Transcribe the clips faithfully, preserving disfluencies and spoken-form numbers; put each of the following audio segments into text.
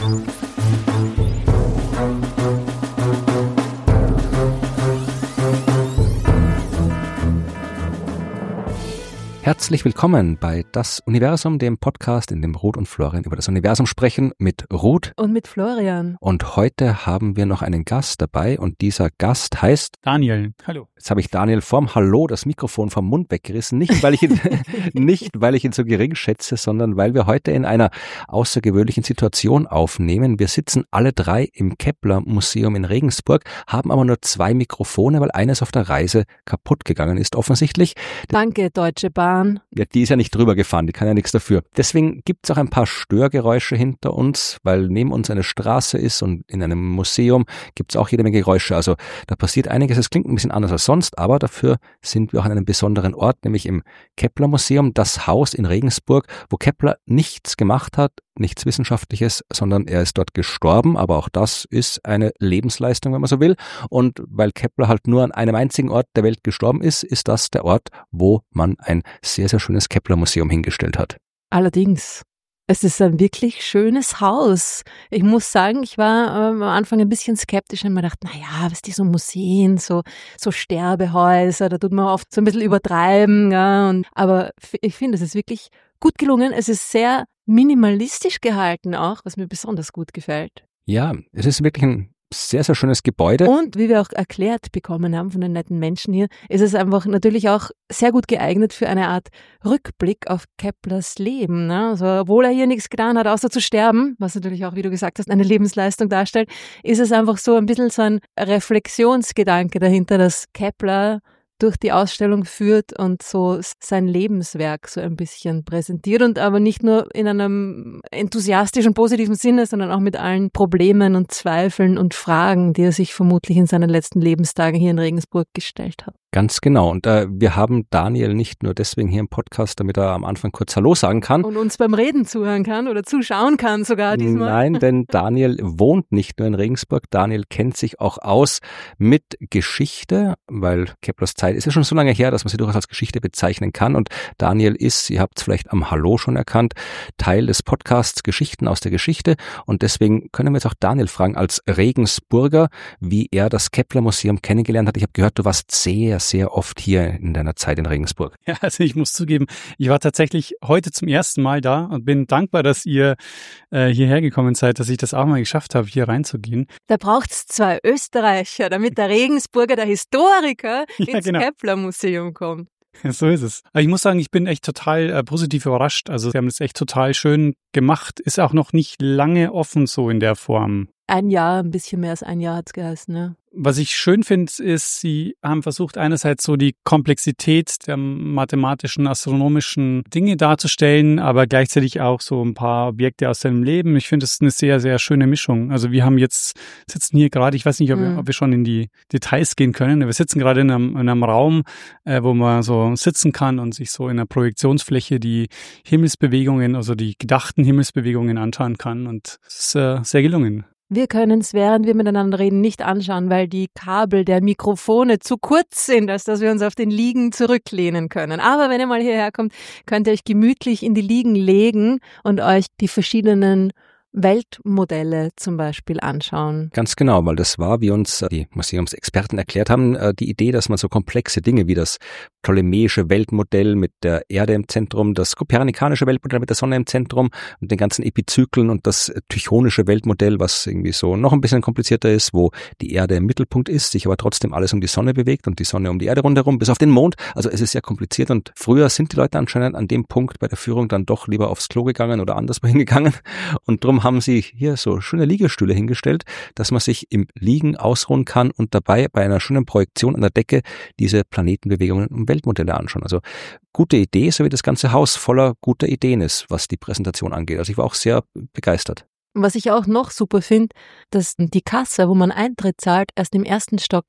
Herzlich willkommen bei Das Universum, dem Podcast, in dem Ruth und Florian über das Universum sprechen, mit Ruth und mit Florian. Und heute haben wir noch einen Gast dabei und dieser Gast heißt Daniel. Hallo. Jetzt habe ich Daniel vorm Hallo das Mikrofon vom Mund weggerissen, nicht weil ich ihn, nicht weil ich ihn so gering schätze, sondern weil wir heute in einer außergewöhnlichen Situation aufnehmen. Wir sitzen alle drei im Kepler-Museum in Regensburg, haben aber nur zwei Mikrofone, weil eines auf der Reise kaputt gegangen ist offensichtlich. Danke, Deutsche Bahn. Ja, die ist ja nicht drüber gefahren, die kann ja nichts dafür. Deswegen gibt es auch ein paar Störgeräusche hinter uns, weil neben uns eine Straße ist und in einem Museum gibt es auch jede Menge Geräusche. Also da passiert einiges, es klingt ein bisschen anders als sonst, aber dafür sind wir auch an einem besonderen Ort, nämlich im Kepler-Museum, das Haus in Regensburg, wo Kepler nichts gemacht hat, nichts Wissenschaftliches, sondern er ist dort gestorben, aber auch das ist eine Lebensleistung, wenn man so will. Und weil Kepler halt nur an einem einzigen Ort der Welt gestorben ist, ist das der Ort, wo man ein sehr, sehr schönes Kepler-Museum hingestellt hat. Allerdings, es ist ein wirklich schönes Haus. Ich muss sagen, ich war ähm, am Anfang ein bisschen skeptisch und mir gedacht, naja, was die so Museen, so, so Sterbehäuser, da tut man oft so ein bisschen übertreiben. Ja, und, aber f- ich finde, es ist wirklich gut gelungen. Es ist sehr minimalistisch gehalten auch, was mir besonders gut gefällt. Ja, es ist wirklich ein sehr, sehr schönes Gebäude. Und wie wir auch erklärt bekommen haben von den netten Menschen hier, ist es einfach natürlich auch sehr gut geeignet für eine Art Rückblick auf Keplers Leben. Ne? Also, obwohl er hier nichts getan hat, außer zu sterben, was natürlich auch, wie du gesagt hast, eine Lebensleistung darstellt, ist es einfach so ein bisschen so ein Reflexionsgedanke dahinter, dass Kepler durch die Ausstellung führt und so sein Lebenswerk so ein bisschen präsentiert und aber nicht nur in einem enthusiastischen, positiven Sinne, sondern auch mit allen Problemen und Zweifeln und Fragen, die er sich vermutlich in seinen letzten Lebenstagen hier in Regensburg gestellt hat. Ganz genau. Und äh, wir haben Daniel nicht nur deswegen hier im Podcast, damit er am Anfang kurz Hallo sagen kann. Und uns beim Reden zuhören kann oder zuschauen kann sogar diesmal. Nein, denn Daniel wohnt nicht nur in Regensburg. Daniel kennt sich auch aus mit Geschichte, weil Keplers Zeit ist ja schon so lange her, dass man sie durchaus als Geschichte bezeichnen kann. Und Daniel ist, ihr habt es vielleicht am Hallo schon erkannt, Teil des Podcasts Geschichten aus der Geschichte. Und deswegen können wir jetzt auch Daniel fragen, als Regensburger, wie er das Kepler-Museum kennengelernt hat. Ich habe gehört, du warst sehr, sehr oft hier in deiner Zeit in Regensburg. Ja, also ich muss zugeben, ich war tatsächlich heute zum ersten Mal da und bin dankbar, dass ihr äh, hierher gekommen seid, dass ich das auch mal geschafft habe, hier reinzugehen. Da braucht's zwei Österreicher, damit der Regensburger, der Historiker, Ja, ins genau. Kepler-Museum kommt. Ja, so ist es. Aber ich muss sagen, ich bin echt total äh, positiv überrascht. Also sie haben das echt total schön gemacht. Ist auch noch nicht lange offen so in der Form. Ein Jahr, ein bisschen mehr als ein Jahr hat's geheißen, ne? Was ich schön finde, ist, sie haben versucht, einerseits so die Komplexität der mathematischen, astronomischen Dinge darzustellen, aber gleichzeitig auch so ein paar Objekte aus seinem Leben. Ich finde, es ist eine sehr, sehr schöne Mischung. Also wir haben jetzt, sitzen hier gerade, ich weiß nicht, ob, Mhm. wir, ob wir schon in die Details gehen können. Wir sitzen gerade in einem, in einem Raum, äh, wo man so sitzen kann und sich so in einer Projektionsfläche die Himmelsbewegungen, also die gedachten Himmelsbewegungen anschauen kann. Und es ist äh, sehr gelungen. Wir können es, während wir miteinander reden, nicht anschauen, weil die Kabel der Mikrofone zu kurz sind, als dass wir uns auf den Liegen zurücklehnen können. Aber wenn ihr mal hierher kommt, könnt ihr euch gemütlich in die Liegen legen und euch die verschiedenen Weltmodelle zum Beispiel anschauen. Ganz genau, weil das war, wie uns die Museumsexperten erklärt haben, die Idee, dass man so komplexe Dinge wie das ptolemäische Weltmodell mit der Erde im Zentrum, das kopernikanische Weltmodell mit der Sonne im Zentrum und den ganzen Epizyklen und das tychonische Weltmodell, was irgendwie so noch ein bisschen komplizierter ist, wo die Erde im Mittelpunkt ist, sich aber trotzdem alles um die Sonne bewegt und die Sonne um die Erde rundherum, bis auf den Mond. Also es ist sehr kompliziert und früher sind die Leute anscheinend an dem Punkt bei der Führung dann doch lieber aufs Klo gegangen oder anderswo hingegangen und drum haben sie hier so schöne Liegestühle hingestellt, dass man sich im Liegen ausruhen kann und dabei bei einer schönen Projektion an der Decke diese Planetenbewegungen und Weltmodelle anschauen. Also gute Idee, so wie das ganze Haus voller guter Ideen ist, was die Präsentation angeht. Also ich war auch sehr begeistert. Was ich auch noch super finde, dass die Kasse, wo man Eintritt zahlt, erst im ersten Stock ist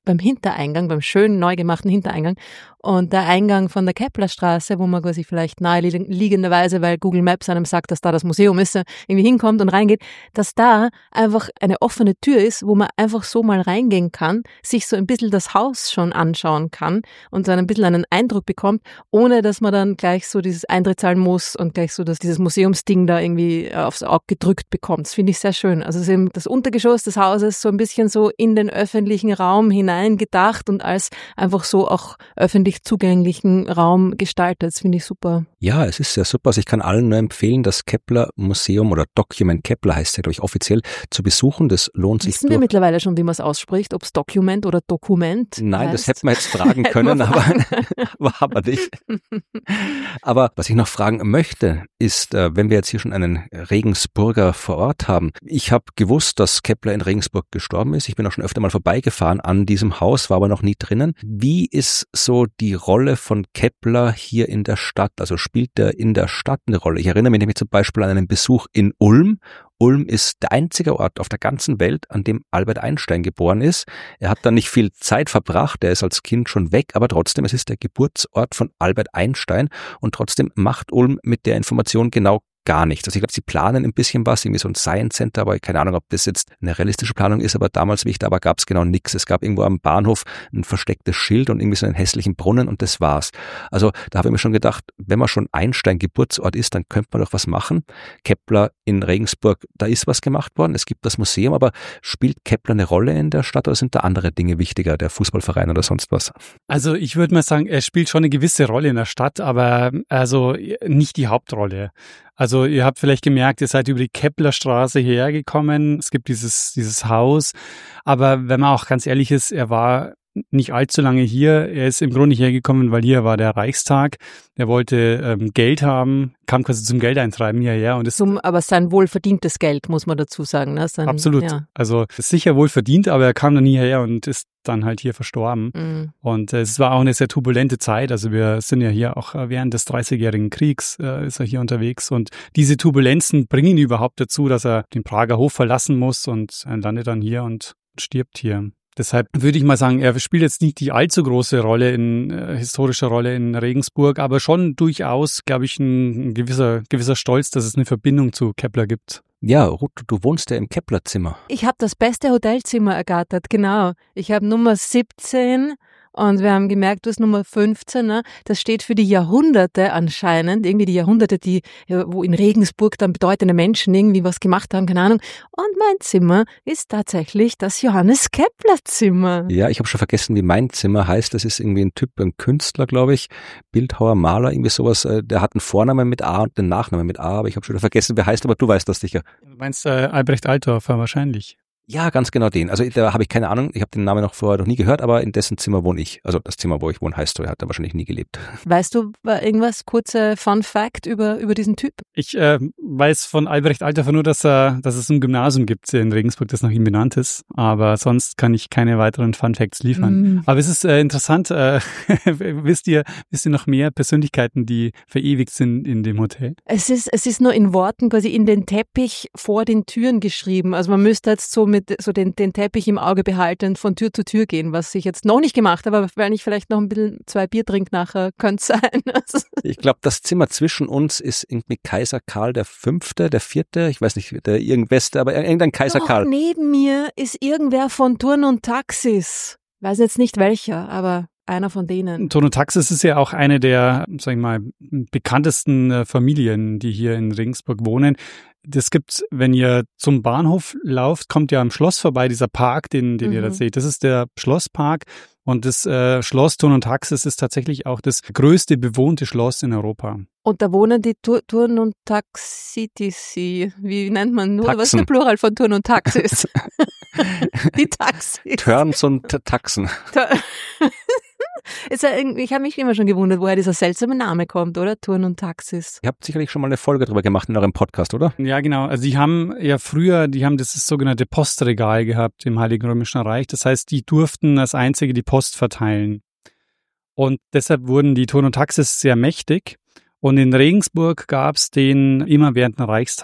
beim Hintereingang, beim schön neu gemachten Hintereingang. Und der Eingang von der Keplerstraße, wo man quasi vielleicht naheliegenderweise, weil Google Maps einem sagt, dass da das Museum ist, irgendwie hinkommt und reingeht, dass da einfach eine offene Tür ist, wo man einfach so mal reingehen kann, sich so ein bisschen das Haus schon anschauen kann und so ein bisschen einen Eindruck bekommt, ohne dass man dann gleich so dieses Eintritt zahlen muss und gleich so dass dieses Museumsding da irgendwie aufs Auge gedrückt bekommt. Das finde ich sehr schön. Also es ist eben das Untergeschoss des Hauses so ein bisschen so in den öffentlichen Raum hineingedacht und als einfach so auch öffentlich zugänglichen Raum gestaltet. Das finde ich super. Ja, es ist sehr super. Also ich kann allen nur empfehlen, das Kepler Museum oder Document Kepler heißt ja, glaube ich, offiziell zu besuchen. Das lohnt sich. Wissen wir mittlerweile schon, wie man es ausspricht, ob es Document oder Dokument Nein, heißt? Das hätten wir jetzt fragen können, aber, aber haben wir nicht. Aber was ich noch fragen möchte, ist, wenn wir jetzt hier schon einen Regensburger vor Ort haben. Ich habe gewusst, dass Kepler in Regensburg gestorben ist. Ich bin auch schon öfter mal vorbeigefahren an diesem Haus, war aber noch nie drinnen. Wie ist so die Rolle von Kepler hier in der Stadt? Also spielt er in der Stadt eine Rolle? Ich erinnere mich nämlich zum Beispiel an einen Besuch in Ulm. Ulm ist der einzige Ort auf der ganzen Welt, an dem Albert Einstein geboren ist. Er hat da nicht viel Zeit verbracht, er ist als Kind schon weg, aber trotzdem, es ist der Geburtsort von Albert Einstein und trotzdem macht Ulm mit der Information genau gar nichts. Also ich glaube, sie planen ein bisschen was, irgendwie so ein Science Center, aber keine Ahnung, ob das jetzt eine realistische Planung ist, aber damals, wie ich da war, gab es genau nichts. Es gab irgendwo am Bahnhof ein verstecktes Schild und irgendwie so einen hässlichen Brunnen und das war's. Also da habe ich mir schon gedacht, wenn man schon Einstein Geburtsort ist, dann könnte man doch was machen. Kepler in Regensburg, da ist was gemacht worden, es gibt das Museum, aber spielt Kepler eine Rolle in der Stadt oder sind da andere Dinge wichtiger, der Fußballverein oder sonst was? Also ich würde mal sagen, er spielt schon eine gewisse Rolle in der Stadt, aber also nicht die Hauptrolle. Also ihr habt vielleicht gemerkt, ihr seid über die Keplerstraße hierher gekommen. Es gibt dieses, dieses Haus. Aber wenn man auch ganz ehrlich ist, er war nicht allzu lange hier. Er ist im Grunde nicht hergekommen, weil hier war der Reichstag. Er wollte ähm, Geld haben, kam quasi zum Geldeintreiben hierher. Und ist zum, aber sein wohlverdientes Geld, muss man dazu sagen. Ne? Sein, absolut. Ja. Also ist sicher wohl verdient, aber er kam dann nie hierher und ist dann halt hier verstorben. Mhm. Und äh, es war auch eine sehr turbulente Zeit. Also wir sind ja hier auch äh, während des dreißigjährigen Kriegs äh, ist er hier unterwegs. Und diese Turbulenzen bringen ihn überhaupt dazu, dass er den Prager Hof verlassen muss und er landet dann hier und stirbt hier. Deshalb würde ich mal sagen, er spielt jetzt nicht die allzu große Rolle, in äh, historische Rolle in Regensburg, aber schon durchaus, glaube ich, ein, ein gewisser, gewisser Stolz, dass es eine Verbindung zu Kepler gibt. Ja, Ruth, du wohnst ja im Keplerzimmer. Ich habe das beste Hotelzimmer ergattert, genau. Ich habe Nummer siebzehn und wir haben gemerkt, du hast Nummer fünfzehn, ne? Das steht für die Jahrhunderte anscheinend, irgendwie die Jahrhunderte, die, wo in Regensburg dann bedeutende Menschen irgendwie was gemacht haben, keine Ahnung. Und mein Zimmer ist tatsächlich das Johannes Kepler Zimmer. Ja, ich habe schon vergessen, wie mein Zimmer heißt. Das ist irgendwie ein Typ, ein Künstler, glaube ich, Bildhauer, Maler, irgendwie sowas. Der hat einen Vornamen mit A und einen Nachnamen mit A, aber ich habe schon wieder vergessen, wer heißt, aber du weißt das sicher. Du meinst äh, Albrecht Altdorfer wahrscheinlich. Ja, ganz genau den. Also da habe ich keine Ahnung, ich habe den Namen noch vorher noch nie gehört, aber in dessen Zimmer wohne ich. Also das Zimmer, wo ich wohne, heißt so, er hat da wahrscheinlich nie gelebt. Weißt du irgendwas, kurze Fun Fact über, über diesen Typ? Ich äh, weiß von Albrecht Altdorfer nur, dass, er, dass es ein Gymnasium gibt in Regensburg, das nach ihm benannt ist, aber sonst kann ich keine weiteren Fun Facts liefern. Mm. Aber es ist äh, interessant, äh, wisst ihr wisst ihr noch mehr Persönlichkeiten, die verewigt sind in dem Hotel? Es ist, es ist nur in Worten quasi in den Teppich vor den Türen geschrieben. Also man müsste jetzt so mit so den, den Teppich im Auge behalten, von Tür zu Tür gehen, was ich jetzt noch nicht gemacht habe, aber wenn ich vielleicht noch ein bisschen zwei Bier trinke nachher, könnte es sein. Also ich glaube, das Zimmer zwischen uns ist irgendwie Kaiser Karl der Fünfte, der Vierte, ich weiß nicht, der irgendweste, aber irgendein Kaiser Doch, Karl. Neben mir ist irgendwer von Turn und Taxis. Weiß jetzt nicht welcher, aber einer von denen. Turn und Taxis ist ja auch eine der, sag ich mal, bekanntesten Familien, die hier in Regensburg wohnen. Das gibt's, wenn ihr zum Bahnhof lauft, kommt ihr am Schloss vorbei, dieser Park, den, den mhm. ihr da seht. Das ist der Schlosspark und das äh, Schloss Turn und Taxis ist tatsächlich auch das größte bewohnte Schloss in Europa. Und da wohnen die Tur- Turn- und Taxitisi. Wie nennt man nur? Taxen. Was ist der Plural von Turn und Taxis? Die Taxis. Turns und Taxen. Ist ja irgendwie, ich habe mich immer schon gewundert, woher dieser seltsame Name kommt, oder? Turn und Taxis. Ihr habt sicherlich schon mal eine Folge drüber gemacht in eurem Podcast, oder? Ja, genau. Also die haben ja früher, die haben das sogenannte Postregal gehabt im Heiligen Römischen Reich. Das heißt, die durften als einzige die Post verteilen. Und deshalb wurden die Turn und Taxis sehr mächtig. Und in Regensburg gab es den immer während dem Reichstag.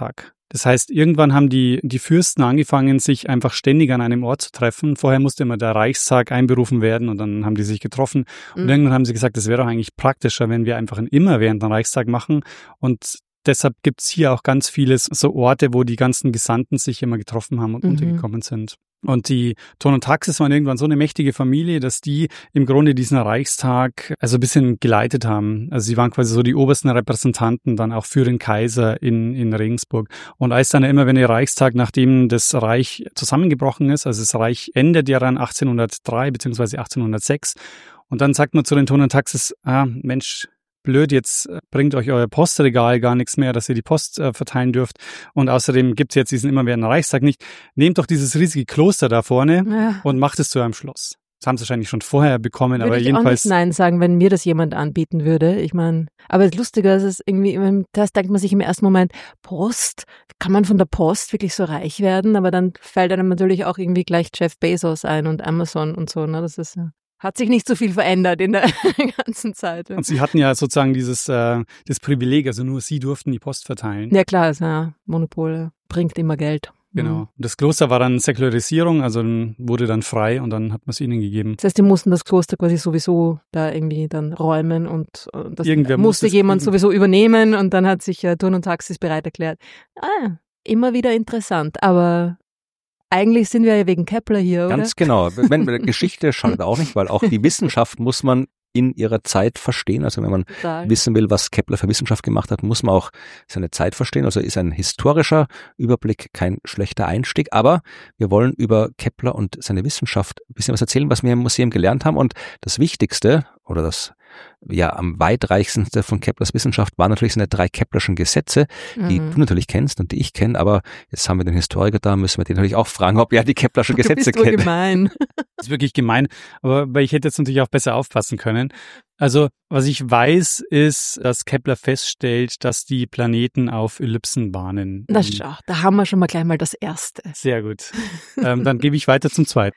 Das heißt, irgendwann haben die, die Fürsten angefangen, sich einfach ständig an einem Ort zu treffen. Vorher musste immer der Reichstag einberufen werden und dann haben die sich getroffen. Und mhm. irgendwann haben sie gesagt, es wäre doch eigentlich praktischer, wenn wir einfach einen immerwährenden Reichstag machen. Und deshalb gibt's hier auch ganz viele so Orte, wo die ganzen Gesandten sich immer getroffen haben und mhm. untergekommen sind. Und die Ton und Taxis waren irgendwann so eine mächtige Familie, dass die im Grunde diesen Reichstag also ein bisschen geleitet haben. Also sie waren quasi so die obersten Repräsentanten dann auch für den Kaiser in, in Regensburg. Und als dann immer, wenn der Reichstag, nachdem das Reich zusammengebrochen ist, also das Reich endet ja dann achtzehnhundertdrei beziehungsweise achtzehnhundertsechs, und dann sagt man zu den Ton und Taxis, ah, Mensch, blöd, jetzt bringt euch euer Postregal gar nichts mehr, dass ihr die Post äh, verteilen dürft. Und außerdem gibt es jetzt diesen immerwährenden Reichstag nicht. Nehmt doch dieses riesige Kloster da vorne ja. und macht es zu einem Schloss. Das haben sie wahrscheinlich schon vorher bekommen, würde aber ich jedenfalls... auch nicht Nein sagen, wenn mir das jemand anbieten würde. Ich meine, aber das Lustige ist, es irgendwie, das denkt man sich im ersten Moment, Post, kann man von der Post wirklich so reich werden? Aber dann fällt einem natürlich auch irgendwie gleich Jeff Bezos ein und Amazon und so, ne? Das ist ja... Hat sich nicht so viel verändert in der ganzen Zeit. Und sie hatten ja sozusagen dieses äh, das Privileg, also nur sie durften die Post verteilen. Ja klar, also, ja, Monopol bringt immer Geld. Genau. Mhm. Das Kloster war dann Säkularisierung, also wurde dann frei und dann hat man es ihnen gegeben. Das heißt, die mussten das Kloster quasi sowieso da irgendwie dann räumen und, und das Irgendwer musste muss jemand kriegen. sowieso übernehmen und dann hat sich äh, Ton und Taxis bereit erklärt. Ah, immer wieder interessant, aber... Eigentlich sind wir ja wegen Kepler hier, oder? Ganz genau. Wenn, Geschichte schadet auch nicht, weil auch die Wissenschaft muss man in ihrer Zeit verstehen. Also wenn man Total. wissen will, was Kepler für Wissenschaft gemacht hat, muss man auch seine Zeit verstehen. Also ist ein historischer Überblick kein schlechter Einstieg. Aber wir wollen über Kepler und seine Wissenschaft ein bisschen was erzählen, was wir im Museum gelernt haben. Und das Wichtigste oder das ja am weitreichendste von Keplers Wissenschaft waren natürlich seine drei Keplerschen Gesetze, die mhm. du natürlich kennst und die ich kenne, aber jetzt haben wir den Historiker da, müssen wir den natürlich auch fragen, ob er die Keplerschen Gesetze kennt. Du bist so gemein. Das ist wirklich gemein, aber weil ich hätte jetzt natürlich auch besser aufpassen können. Also was ich weiß, ist, dass Kepler feststellt, dass die Planeten auf Ellipsenbahnen... Na schau, da haben wir schon mal gleich mal das Erste. Sehr gut. ähm, dann gebe ich weiter zum Zweiten.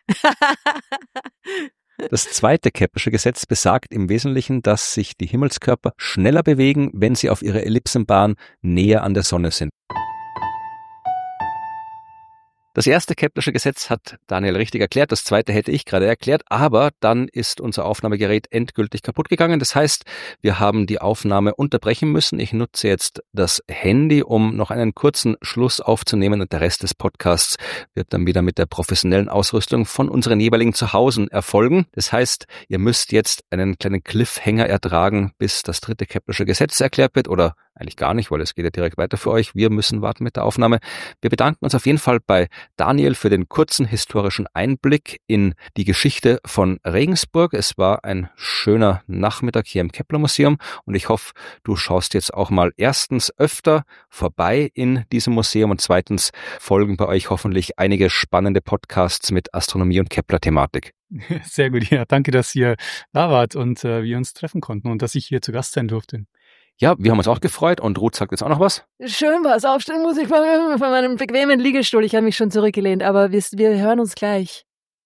Das zweite Keplersche Gesetz besagt im Wesentlichen, dass sich die Himmelskörper schneller bewegen, wenn sie auf ihrer Ellipsenbahn näher an der Sonne sind. Das erste Keplersche Gesetz hat Daniel richtig erklärt, das zweite hätte ich gerade erklärt, aber dann ist unser Aufnahmegerät endgültig kaputt gegangen. Das heißt, wir haben die Aufnahme unterbrechen müssen. Ich nutze jetzt das Handy, um noch einen kurzen Schluss aufzunehmen und der Rest des Podcasts wird dann wieder mit der professionellen Ausrüstung von unseren jeweiligen Zuhause erfolgen. Das heißt, ihr müsst jetzt einen kleinen Cliffhanger ertragen, bis das dritte Keplersche Gesetz erklärt wird oder eigentlich gar nicht, weil es geht ja direkt weiter für euch. Wir müssen warten mit der Aufnahme. Wir bedanken uns auf jeden Fall bei Daniel für den kurzen historischen Einblick in die Geschichte von Regensburg. Es war ein schöner Nachmittag hier im Kepler Museum und ich hoffe, du schaust jetzt auch mal erstens öfter vorbei in diesem Museum und zweitens folgen bei euch hoffentlich einige spannende Podcasts mit Astronomie und Kepler-Thematik. Sehr gut, ja, danke, dass ihr da wart und äh, wir uns treffen konnten und dass ich hier zu Gast sein durfte. Ja, wir haben uns auch gefreut und Ruth sagt jetzt auch noch was. Schön was, aufstehen muss ich von, von meinem bequemen Liegestuhl. Ich habe mich schon zurückgelehnt, aber wir, wir hören uns gleich.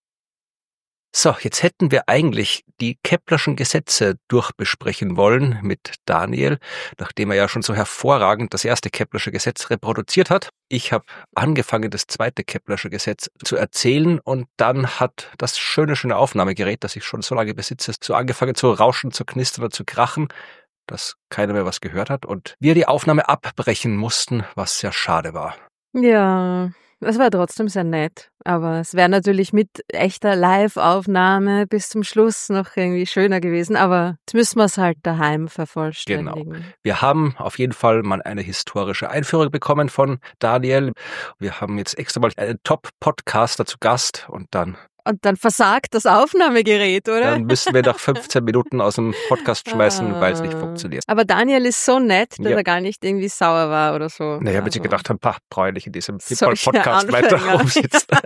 So, jetzt hätten wir eigentlich die Keplerschen Gesetze durchbesprechen wollen mit Daniel, nachdem er ja schon so hervorragend das erste Keplersche Gesetz reproduziert hat. Ich habe angefangen, das zweite Keplersche Gesetz zu erzählen und dann hat das schöne, schöne Aufnahmegerät, das ich schon so lange besitze, so angefangen zu rauschen, zu knistern oder zu krachen, dass keiner mehr was gehört hat und wir die Aufnahme abbrechen mussten, was sehr schade war. Ja, es war trotzdem sehr nett, aber es wäre natürlich mit echter Live-Aufnahme bis zum Schluss noch irgendwie schöner gewesen, aber jetzt müssen wir es halt daheim vervollständigen. Genau. Wir haben auf jeden Fall mal eine historische Einführung bekommen von Daniel. Wir haben jetzt extra mal einen Top-Podcaster zu Gast und dann Und dann versagt das Aufnahmegerät, oder? Dann müssen wir nach fünfzehn Minuten aus dem Podcast schmeißen, weil es nicht funktioniert. Aber Daniel ist so nett, dass ja. er gar nicht irgendwie sauer war oder so. Naja, also. weil sie gedacht haben, pach, brauche ich nicht in diesem Podcast weiter rumsitzen.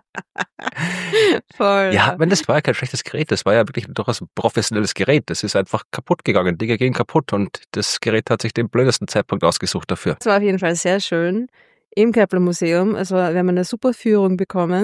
Voll. Ja, wenn das war ja kein schlechtes Gerät, das war ja wirklich durchaus ein professionelles Gerät. Das ist einfach kaputt gegangen, Dinge gehen kaputt und das Gerät hat sich den blödesten Zeitpunkt ausgesucht dafür. Es war auf jeden Fall sehr schön im Kepler Museum. Also wir haben eine super Führung bekommen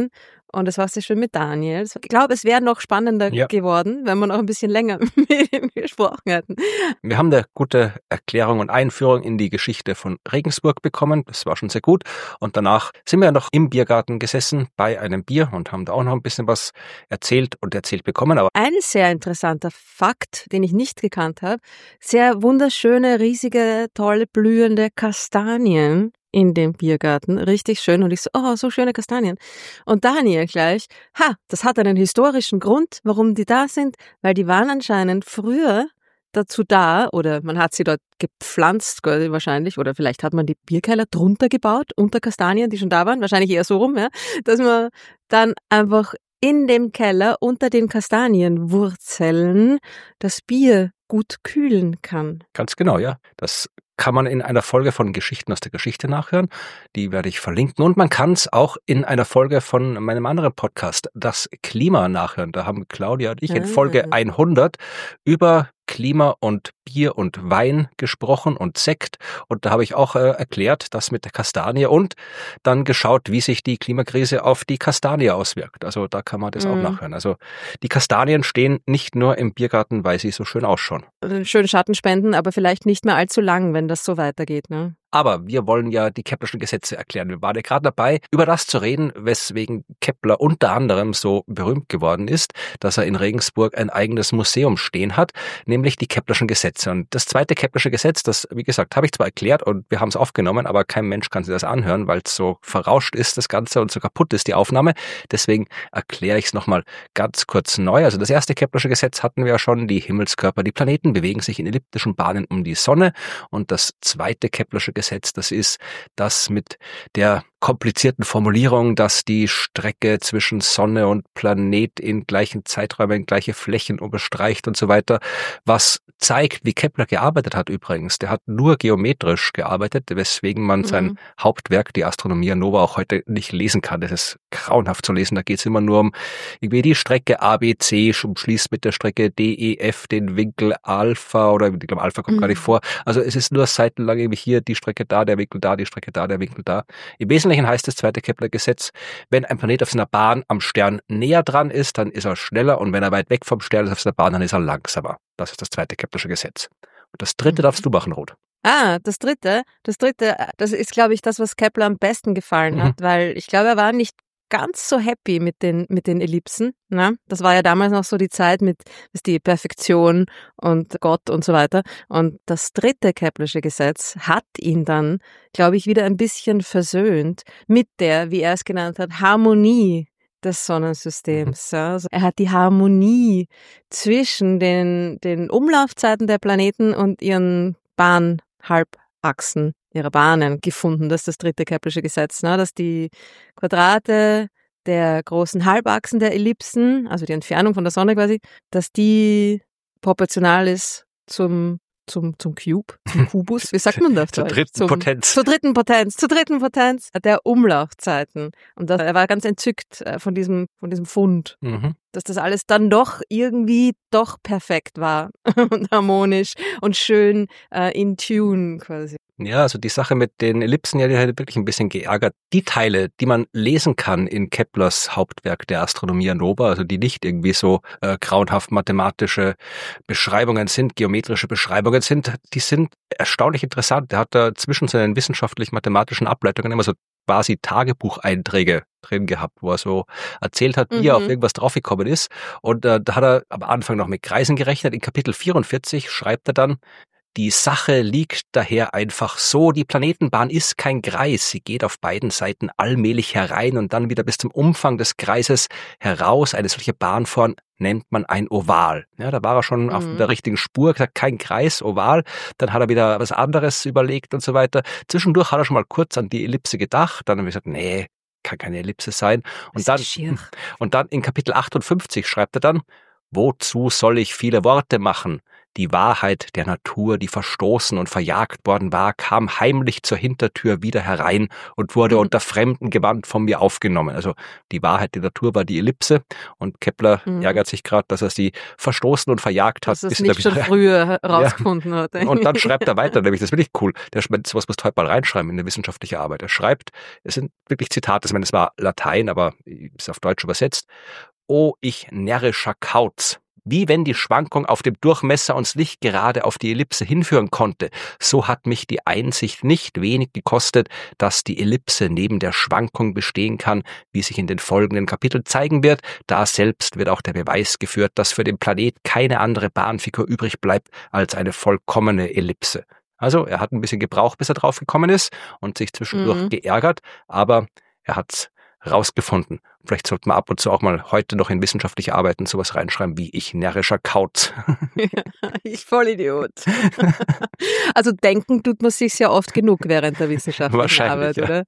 Und das war sehr schön mit Daniel. Ich glaube, es wäre noch spannender ja. geworden, wenn wir noch ein bisschen länger mit ihm gesprochen hätten. Wir haben eine gute Erklärung und Einführung in die Geschichte von Regensburg bekommen. Das war schon sehr gut. Und danach sind wir noch im Biergarten gesessen bei einem Bier und haben da auch noch ein bisschen was erzählt und erzählt bekommen. Aber ein sehr interessanter Fakt, den ich nicht gekannt habe, sehr wunderschöne, riesige, tolle, blühende Kastanien in dem Biergarten. Richtig schön. Und ich so, oh, so schöne Kastanien. Und Daniel gleich, ha, das hat einen historischen Grund, warum die da sind, weil die waren anscheinend früher dazu da, oder man hat sie dort gepflanzt wahrscheinlich, oder vielleicht hat man die Bierkeller drunter gebaut, unter Kastanien, die schon da waren, wahrscheinlich eher so rum, ja, dass man dann einfach in dem Keller unter den Kastanienwurzeln das Bier gut kühlen kann. Ganz genau, ja. Das kann man in einer Folge von Geschichten aus der Geschichte nachhören. Die werde ich verlinken. Und man kann es auch in einer Folge von meinem anderen Podcast, Das Klima, nachhören. Da haben Claudia und ich in Folge hundert über Klima und Bier und Wein gesprochen und Sekt. Und da habe ich auch äh, erklärt, das mit der Kastanie und dann geschaut, wie sich die Klimakrise auf die Kastanie auswirkt. Also da kann man das mm. auch nachhören. Also die Kastanien stehen nicht nur im Biergarten, weil sie so schön ausschauen. Schön Schatten spenden, aber vielleicht nicht mehr allzu lang, wenn das so weitergeht, ne? Aber wir wollen ja die Keplerschen Gesetze erklären. Wir waren ja gerade dabei, über das zu reden, weswegen Kepler unter anderem so berühmt geworden ist, dass er in Regensburg ein eigenes Museum stehen hat, nämlich die Keplerschen Gesetze. Und das zweite Keplersche Gesetz, das, wie gesagt, habe ich zwar erklärt und wir haben es aufgenommen, aber kein Mensch kann sich das anhören, weil es so verrauscht ist, das Ganze, und so kaputt ist die Aufnahme. Deswegen erkläre ich es nochmal ganz kurz neu. Also das erste Keplersche Gesetz hatten wir ja schon, die Himmelskörper, die Planeten bewegen sich in elliptischen Bahnen um die Sonne. Und das zweite Keplersche Gesetz, das ist das mit der komplizierten Formulierung, dass die Strecke zwischen Sonne und Planet in gleichen Zeiträumen gleiche Flächen überstreicht und so weiter, was zeigt, wie Kepler gearbeitet hat übrigens. Der hat nur geometrisch gearbeitet, weswegen man mhm. sein Hauptwerk, die Astronomia Nova, auch heute nicht lesen kann. Das ist grauenhaft zu lesen. Da geht es immer nur um irgendwie die Strecke A B C, umschließt mit der Strecke D E F den Winkel Alpha, oder ich glaube Alpha kommt mhm. gar nicht vor. Also es ist nur seitenlang irgendwie hier die Strecke da, der Winkel da, die Strecke da, der Winkel da. Im Wesentlichen heißt das zweite Kepler-Gesetz, wenn ein Planet auf seiner Bahn am Stern näher dran ist, dann ist er schneller, und wenn er weit weg vom Stern ist auf seiner Bahn, dann ist er langsamer. Das ist das zweite Keplersche Gesetz. Und das dritte darfst du machen, Ruth. Ah, das dritte, das dritte, das ist, glaube ich, das, was Kepler am besten gefallen hat, mhm. weil ich glaube, er war nicht ganz so happy mit den mit den Ellipsen. Ne? Das war ja damals noch so die Zeit mit ist die Perfektion und Gott und so weiter. Und das dritte Keplersche Gesetz hat ihn dann, glaube ich, wieder ein bisschen versöhnt mit der, wie er es genannt hat, Harmonie des Sonnensystems. Mhm. Also er hat die Harmonie zwischen den den Umlaufzeiten der Planeten und ihren Bahnhalbachsen, ihre Bahnen gefunden. Das ist das dritte Keplersche Gesetz, ne? Dass die Quadrate der großen Halbachsen der Ellipsen, also die Entfernung von der Sonne quasi, dass die proportional ist zum zum zum Cube, zum Kubus, wie sagt man das? zur dritten zum, Potenz. Zur dritten Potenz, zur dritten Potenz der Umlaufzeiten. Und das, er war ganz entzückt von diesem von diesem Fund, mhm. dass das alles dann doch irgendwie doch perfekt war und harmonisch und schön äh, in Tune quasi. Ja, also die Sache mit den Ellipsen, ja, die hat wirklich ein bisschen geärgert. Die Teile, die man lesen kann in Keplers Hauptwerk der Astronomia Nova, also die nicht irgendwie so äh, grauenhaft mathematische Beschreibungen sind, geometrische Beschreibungen sind, die sind erstaunlich interessant. Der hat da zwischen seinen wissenschaftlich-mathematischen Ableitungen immer so quasi Tagebucheinträge drin gehabt, wo er so erzählt hat, wie mhm. er auf irgendwas draufgekommen ist. Und äh, da hat er am Anfang noch mit Kreisen gerechnet. In Kapitel vierundvierzig schreibt er dann: Die Sache liegt daher einfach so, die Planetenbahn ist kein Kreis, sie geht auf beiden Seiten allmählich herein und dann wieder bis zum Umfang des Kreises heraus. Eine solche Bahnform nennt man ein Oval. Ja, da war er schon mhm. auf der richtigen Spur, gesagt, kein Kreis, Oval. Dann hat er wieder was anderes überlegt und so weiter. Zwischendurch hat er schon mal kurz an die Ellipse gedacht, dann hat er gesagt, nee, kann keine Ellipse sein. Und dann, und dann in Kapitel achtundfünfzig schreibt er dann: Wozu soll ich viele Worte machen? Die Wahrheit der Natur, die verstoßen und verjagt worden war, kam heimlich zur Hintertür wieder herein und wurde unter fremdem Gewand von mir aufgenommen. Also die Wahrheit der Natur war die Ellipse und Kepler mhm. ärgert sich gerade, dass er sie verstoßen und verjagt hat. Dass er es nicht schon früher herausgefunden ja. hat. Und dann schreibt er weiter, nämlich das finde ich cool. Der schreibt, sowas musst du heute mal reinschreiben in eine wissenschaftliche Arbeit. Er schreibt, es sind wirklich Zitate, ich meine, es war Latein, aber ist auf Deutsch übersetzt. O ich närrischer Kauz, wie wenn die Schwankung auf dem Durchmesser uns Licht gerade auf die Ellipse hinführen konnte, so hat mich die Einsicht nicht wenig gekostet, dass die Ellipse neben der Schwankung bestehen kann, wie sich in den folgenden Kapiteln zeigen wird. Da selbst wird auch der Beweis geführt, dass für den Planet keine andere Bahnfigur übrig bleibt als eine vollkommene Ellipse. Also er hat ein bisschen gebraucht, bis er drauf gekommen ist und sich zwischendurch mhm. geärgert, aber er hat's rausgefunden. Vielleicht sollte man ab und zu auch mal heute noch in wissenschaftliche Arbeiten sowas reinschreiben wie ich närrischer Kauz. Ja, ich Vollidiot. Also denken tut man sich ja oft genug während der wissenschaftlichen Arbeit, ja. oder?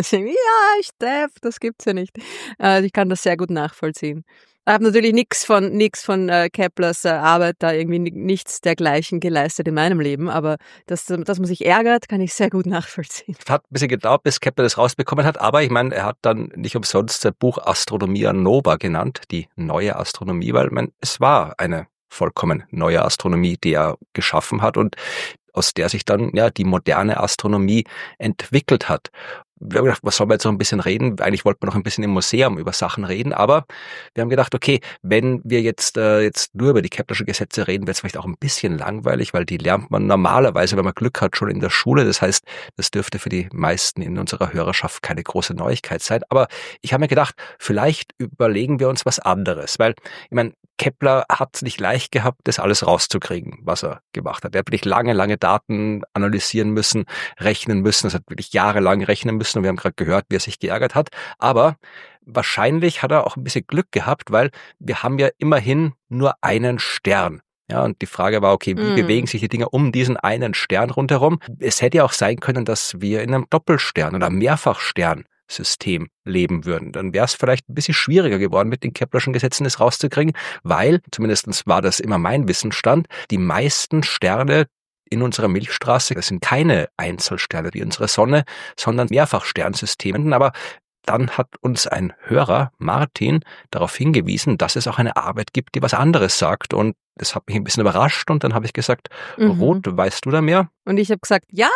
Ja, ich Depp, das gibt's ja nicht. Also ich kann das sehr gut nachvollziehen. Ich habe natürlich nichts von nichts von äh, Keplers äh, Arbeit da irgendwie nichts dergleichen geleistet in meinem Leben, aber dass, dass man sich ärgert, kann ich sehr gut nachvollziehen. Es hat ein bisschen gedauert, bis Kepler das rausbekommen hat, aber ich meine, er hat dann nicht umsonst sein Buch Astronomia Nova genannt, die neue Astronomie, weil man es war eine vollkommen neue Astronomie, die er geschaffen hat und aus der sich dann ja die moderne Astronomie entwickelt hat. Wir haben gedacht, was sollen wir jetzt noch ein bisschen reden? Eigentlich wollten wir noch ein bisschen im Museum über Sachen reden, aber wir haben gedacht, okay, wenn wir jetzt äh, jetzt nur über die Keplerschen Gesetze reden, wird es vielleicht auch ein bisschen langweilig, weil die lernt man normalerweise, wenn man Glück hat, schon in der Schule. Das heißt, das dürfte für die meisten in unserer Hörerschaft keine große Neuigkeit sein. Aber ich habe mir gedacht, vielleicht überlegen wir uns was anderes, weil ich meine, Kepler hat es nicht leicht gehabt, das alles rauszukriegen, was er gemacht hat. Er hat wirklich lange, lange Daten analysieren müssen, rechnen müssen. Es hat wirklich jahrelang rechnen müssen und wir haben gerade gehört, wie er sich geärgert hat. Aber wahrscheinlich hat er auch ein bisschen Glück gehabt, weil wir haben ja immerhin nur einen Stern. Ja, und die Frage war, okay, wie mm. bewegen sich die Dinge um diesen einen Stern rundherum? Es hätte ja auch sein können, dass wir in einem Doppelstern oder Mehrfachstern System leben würden. Dann wäre es vielleicht ein bisschen schwieriger geworden, mit den Keplerschen Gesetzen das rauszukriegen, weil, zumindest war das immer mein Wissensstand, die meisten Sterne in unserer Milchstraße, das sind keine Einzelsterne wie unsere Sonne, sondern Mehrfachsternsysteme. Aber dann hat uns ein Hörer, Martin, darauf hingewiesen, dass es auch eine Arbeit gibt, die was anderes sagt. Und das hat mich ein bisschen überrascht. Und dann habe ich gesagt, mhm. Ruth, weißt du da mehr? Und ich habe gesagt, ja.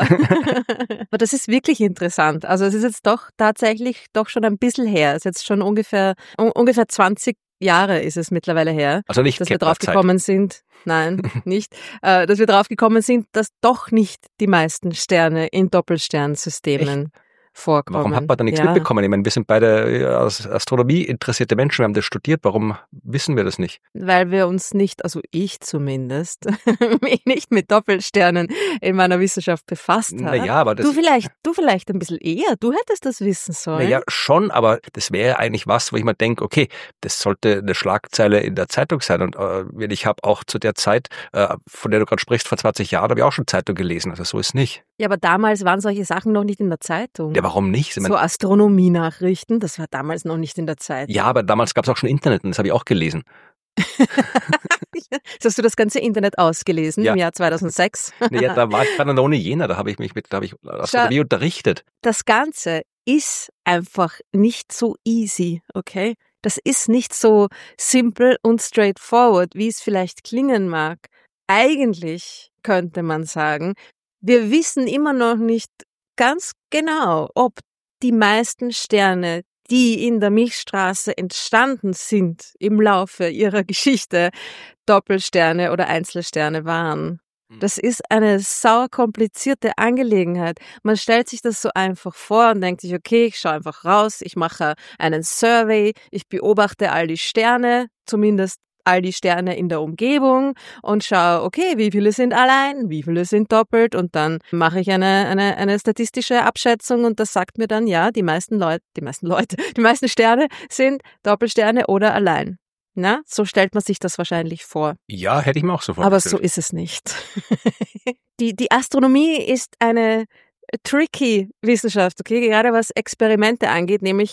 Aber das ist wirklich interessant. Also es ist jetzt doch tatsächlich doch schon ein bisschen her. Es ist jetzt schon ungefähr un- ungefähr zwanzig Jahre ist es mittlerweile her, also nicht dass wir drauf gekommen sind. Nein, nicht. Äh, dass wir drauf gekommen sind, dass doch nicht die meisten Sterne in Doppelsternsystemen Echt? vorkommen. Warum hat man da nichts ja. mitbekommen? Ich meine, wir sind beide als Astronomie interessierte Menschen, wir haben das studiert. Warum wissen wir das nicht? Weil wir uns nicht, also ich zumindest, mich nicht mit Doppelsternen in meiner Wissenschaft befasst habe. Naja, aber das... Du vielleicht, du vielleicht ein bisschen eher. Du hättest das wissen sollen. Naja, schon, aber das wäre eigentlich was, wo ich mir denke, okay, das sollte eine Schlagzeile in der Zeitung sein. Und äh, ich habe auch zu der Zeit, äh, von der du gerade sprichst, vor zwanzig Jahren, habe ich auch schon Zeitung gelesen. Also so ist nicht. Ja, aber damals waren solche Sachen noch nicht in der Zeitung. Ja, warum nicht? So Astronomie-Nachrichten, das war damals noch nicht in der Zeitung. Ja, aber damals gab es auch schon Internet und das habe ich auch gelesen. Hast du das ganze Internet ausgelesen ja. im Jahr zweitausendsechs? Naja, da war ich gerade noch nicht jener, da habe ich mich mit, da habe ich Astronomie Schau, unterrichtet. Das Ganze ist einfach nicht so easy, okay? Das ist nicht so simpel und straightforward, wie es vielleicht klingen mag. Eigentlich könnte man sagen, wir wissen immer noch nicht ganz genau, ob die meisten Sterne, die in der Milchstraße entstanden sind im Laufe ihrer Geschichte, Doppelsterne oder Einzelsterne waren. Das ist eine sauer komplizierte Angelegenheit. Man stellt sich das so einfach vor und denkt sich, okay, ich schaue einfach raus, ich mache einen Survey, ich beobachte all die Sterne, zumindest all die Sterne in der Umgebung und schaue, okay, wie viele sind allein, wie viele sind doppelt und dann mache ich eine, eine, eine statistische Abschätzung und das sagt mir dann, ja, die meisten Leute, die meisten Leute, die meisten Sterne sind Doppelsterne oder allein. Na, so stellt man sich das wahrscheinlich vor. Ja, hätte ich mir auch so vorgestellt. Aber so ist es nicht. die, die Astronomie ist eine tricky Wissenschaft, okay, gerade was Experimente angeht, nämlich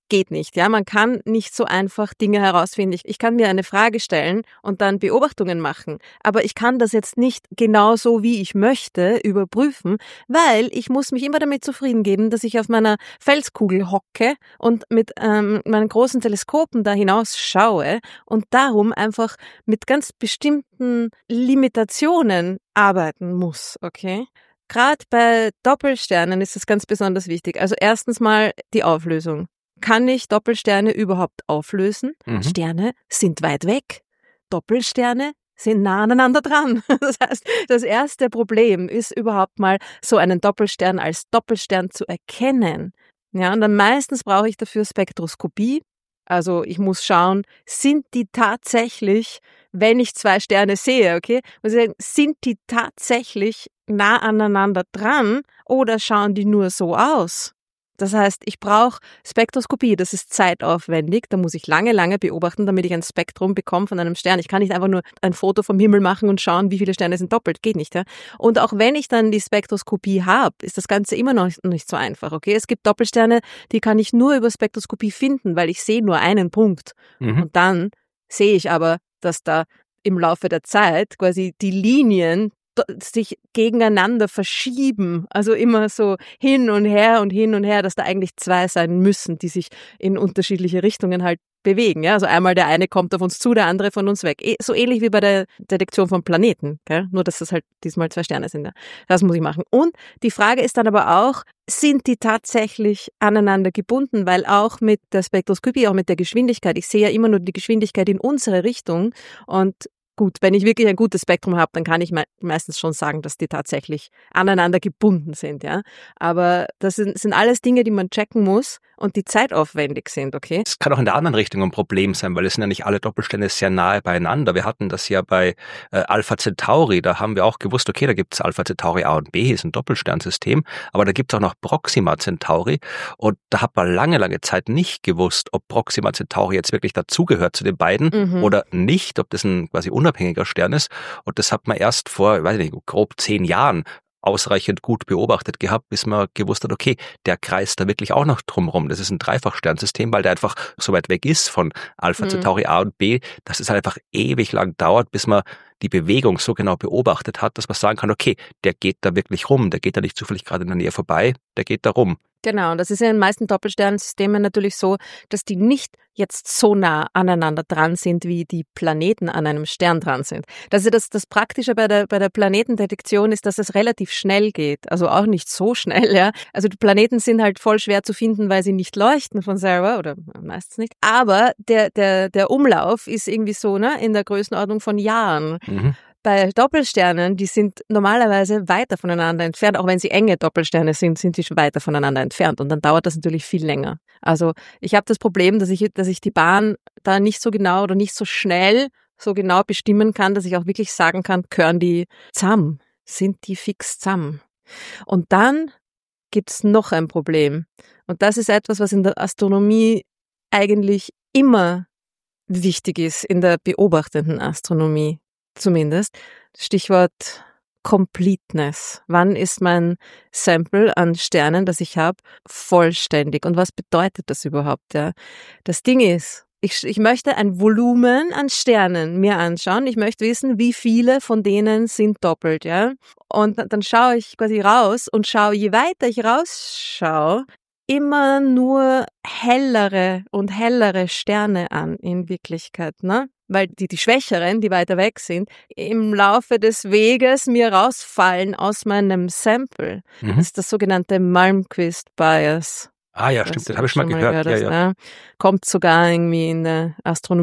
geht nicht. Ja, man kann nicht so einfach Dinge herausfinden. Ich, ich kann mir eine Frage stellen und dann Beobachtungen machen, aber ich kann das jetzt nicht genau so, wie ich möchte, überprüfen, weil ich muss mich immer damit zufrieden geben, dass ich auf meiner Felskugel hocke und mit ähm, meinen großen Teleskopen da hinaus schaue und darum einfach mit ganz bestimmten Limitationen arbeiten muss, okay? Gerade bei Doppelsternen ist das ganz besonders wichtig. Also erstens mal die Auflösung. Kann ich Doppelsterne überhaupt auflösen? Mhm. Sterne sind weit weg. Doppelsterne sind nah aneinander dran. Das heißt, das erste Problem ist überhaupt mal, so einen Doppelstern als Doppelstern zu erkennen. Ja, und dann meistens brauche ich dafür Spektroskopie. Also ich muss schauen, sind die tatsächlich, wenn ich zwei Sterne sehe, okay, muss ich sagen, sind die tatsächlich nah aneinander dran oder schauen die nur so aus? Das heißt, ich brauche Spektroskopie, das ist zeitaufwendig, da muss ich lange, lange beobachten, damit ich ein Spektrum bekomme von einem Stern. Ich kann nicht einfach nur ein Foto vom Himmel machen und schauen, wie viele Sterne sind doppelt, geht nicht. Ja? Und auch wenn ich dann die Spektroskopie habe, ist das Ganze immer noch nicht so einfach. Okay, es gibt Doppelsterne, die kann ich nur über Spektroskopie finden, weil ich sehe nur einen Punkt. Mhm. Und dann sehe ich aber, dass da im Laufe der Zeit quasi die Linien sich gegeneinander verschieben, also immer so hin und her und hin und her, dass da eigentlich zwei sein müssen, die sich in unterschiedliche Richtungen halt bewegen. Ja? Also einmal der eine kommt auf uns zu, der andere von uns weg. So ähnlich wie bei der Detektion von Planeten, gell? Nur dass das halt diesmal zwei Sterne sind. Ja? Das muss ich machen. Und die Frage ist dann aber auch, sind die tatsächlich aneinander gebunden? Weil auch mit der Spektroskopie, auch mit der Geschwindigkeit, ich sehe ja immer nur die Geschwindigkeit in unsere Richtung und gut, wenn ich wirklich ein gutes Spektrum habe, dann kann ich me- meistens schon sagen, dass die tatsächlich aneinander gebunden sind, ja. Aber das sind, sind alles Dinge, die man checken muss und die zeitaufwendig sind, okay? Es kann auch in der anderen Richtung ein Problem sein, weil es sind ja nicht alle Doppelsterne sehr nahe beieinander. Wir hatten das ja bei äh, Alpha Centauri, da haben wir auch gewusst, okay, da gibt es Alpha Centauri A und B, ist ein Doppelsternsystem, aber da gibt es auch noch Proxima Centauri und da hat man lange, lange Zeit nicht gewusst, ob Proxima Centauri jetzt wirklich dazugehört zu den beiden Mhm. oder nicht, ob das ein quasi unabhängiger Stern ist. Und das hat man erst vor, ich weiß nicht, grob zehn Jahren ausreichend gut beobachtet gehabt, bis man gewusst hat, okay, der kreist da wirklich auch noch drumherum. Das ist ein Dreifachsternsystem, weil der einfach so weit weg ist von Alpha Mhm. Centauri A und B, dass es halt einfach ewig lang dauert, bis man die Bewegung so genau beobachtet hat, dass man sagen kann, okay, der geht da wirklich rum, der geht da nicht zufällig gerade in der Nähe vorbei, der geht da rum. Genau, und das ist ja in den meisten Doppelsternsystemen natürlich so, dass die nicht jetzt so nah aneinander dran sind, wie die Planeten an einem Stern dran sind. Das ist ja das, das Praktische bei der, bei der Planetendetektion ist, dass es relativ schnell geht. Also auch nicht so schnell, ja. Also die Planeten sind halt voll schwer zu finden, weil sie nicht leuchten von selber oder meistens nicht. Aber der, der, der Umlauf ist irgendwie so, ne, in der Größenordnung von Jahren. Mhm. Bei Doppelsternen, die sind normalerweise weiter voneinander entfernt, auch wenn sie enge Doppelsterne sind, sind sie schon weiter voneinander entfernt und dann dauert das natürlich viel länger. Also ich habe das Problem, dass ich, dass ich die Bahn da nicht so genau oder nicht so schnell so genau bestimmen kann, dass ich auch wirklich sagen kann, gehören die zusammen, sind die fix zusammen. Und dann gibt's noch ein Problem und das ist etwas, was in der Astronomie eigentlich immer wichtig ist, in der beobachtenden Astronomie. Zumindest. Stichwort Completeness. Wann ist mein Sample an Sternen, das ich habe, vollständig? Und was bedeutet das überhaupt? Ja? Das Ding ist, ich, ich möchte ein Volumen an Sternen mir anschauen. Ich möchte wissen, wie viele von denen sind doppelt. Ja? Und dann schaue ich quasi raus und schaue, je weiter ich rausschaue, immer nur hellere und hellere Sterne an in Wirklichkeit, ne? Weil die, die Schwächeren, die weiter weg sind, im Laufe des Weges mir rausfallen aus meinem Sample. Mhm. Das ist das sogenannte Malmquist-Bias. Ah ja, Weiß stimmt, das nicht, habe ich schon mal gehört. hast, Ja, ja. ne? Kommt sogar irgendwie in der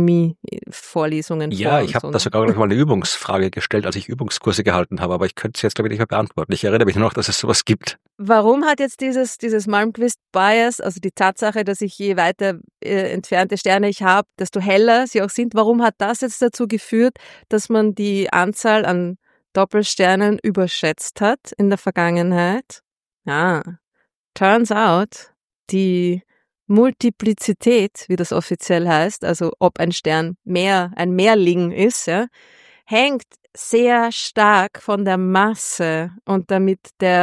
Astronomie-Vorlesungen Ja, vor. ich und habe so, da ne? sogar noch mal eine Übungsfrage gestellt, als ich Übungskurse gehalten habe, aber ich könnte es jetzt, glaube ich, nicht mehr beantworten. Ich erinnere mich nur noch, dass es sowas gibt. Warum hat jetzt dieses, dieses Malmquist-Bias, also die Tatsache, dass ich je weiter äh, entfernte Sterne ich habe, desto heller sie auch sind, warum hat das jetzt dazu geführt, dass man die Anzahl an Doppelsternen überschätzt hat in der Vergangenheit? Ja, turns out, die Multiplizität, wie das offiziell heißt, also ob ein Stern mehr, ein Mehrling ist, ja, hängt sehr stark von der Masse und damit der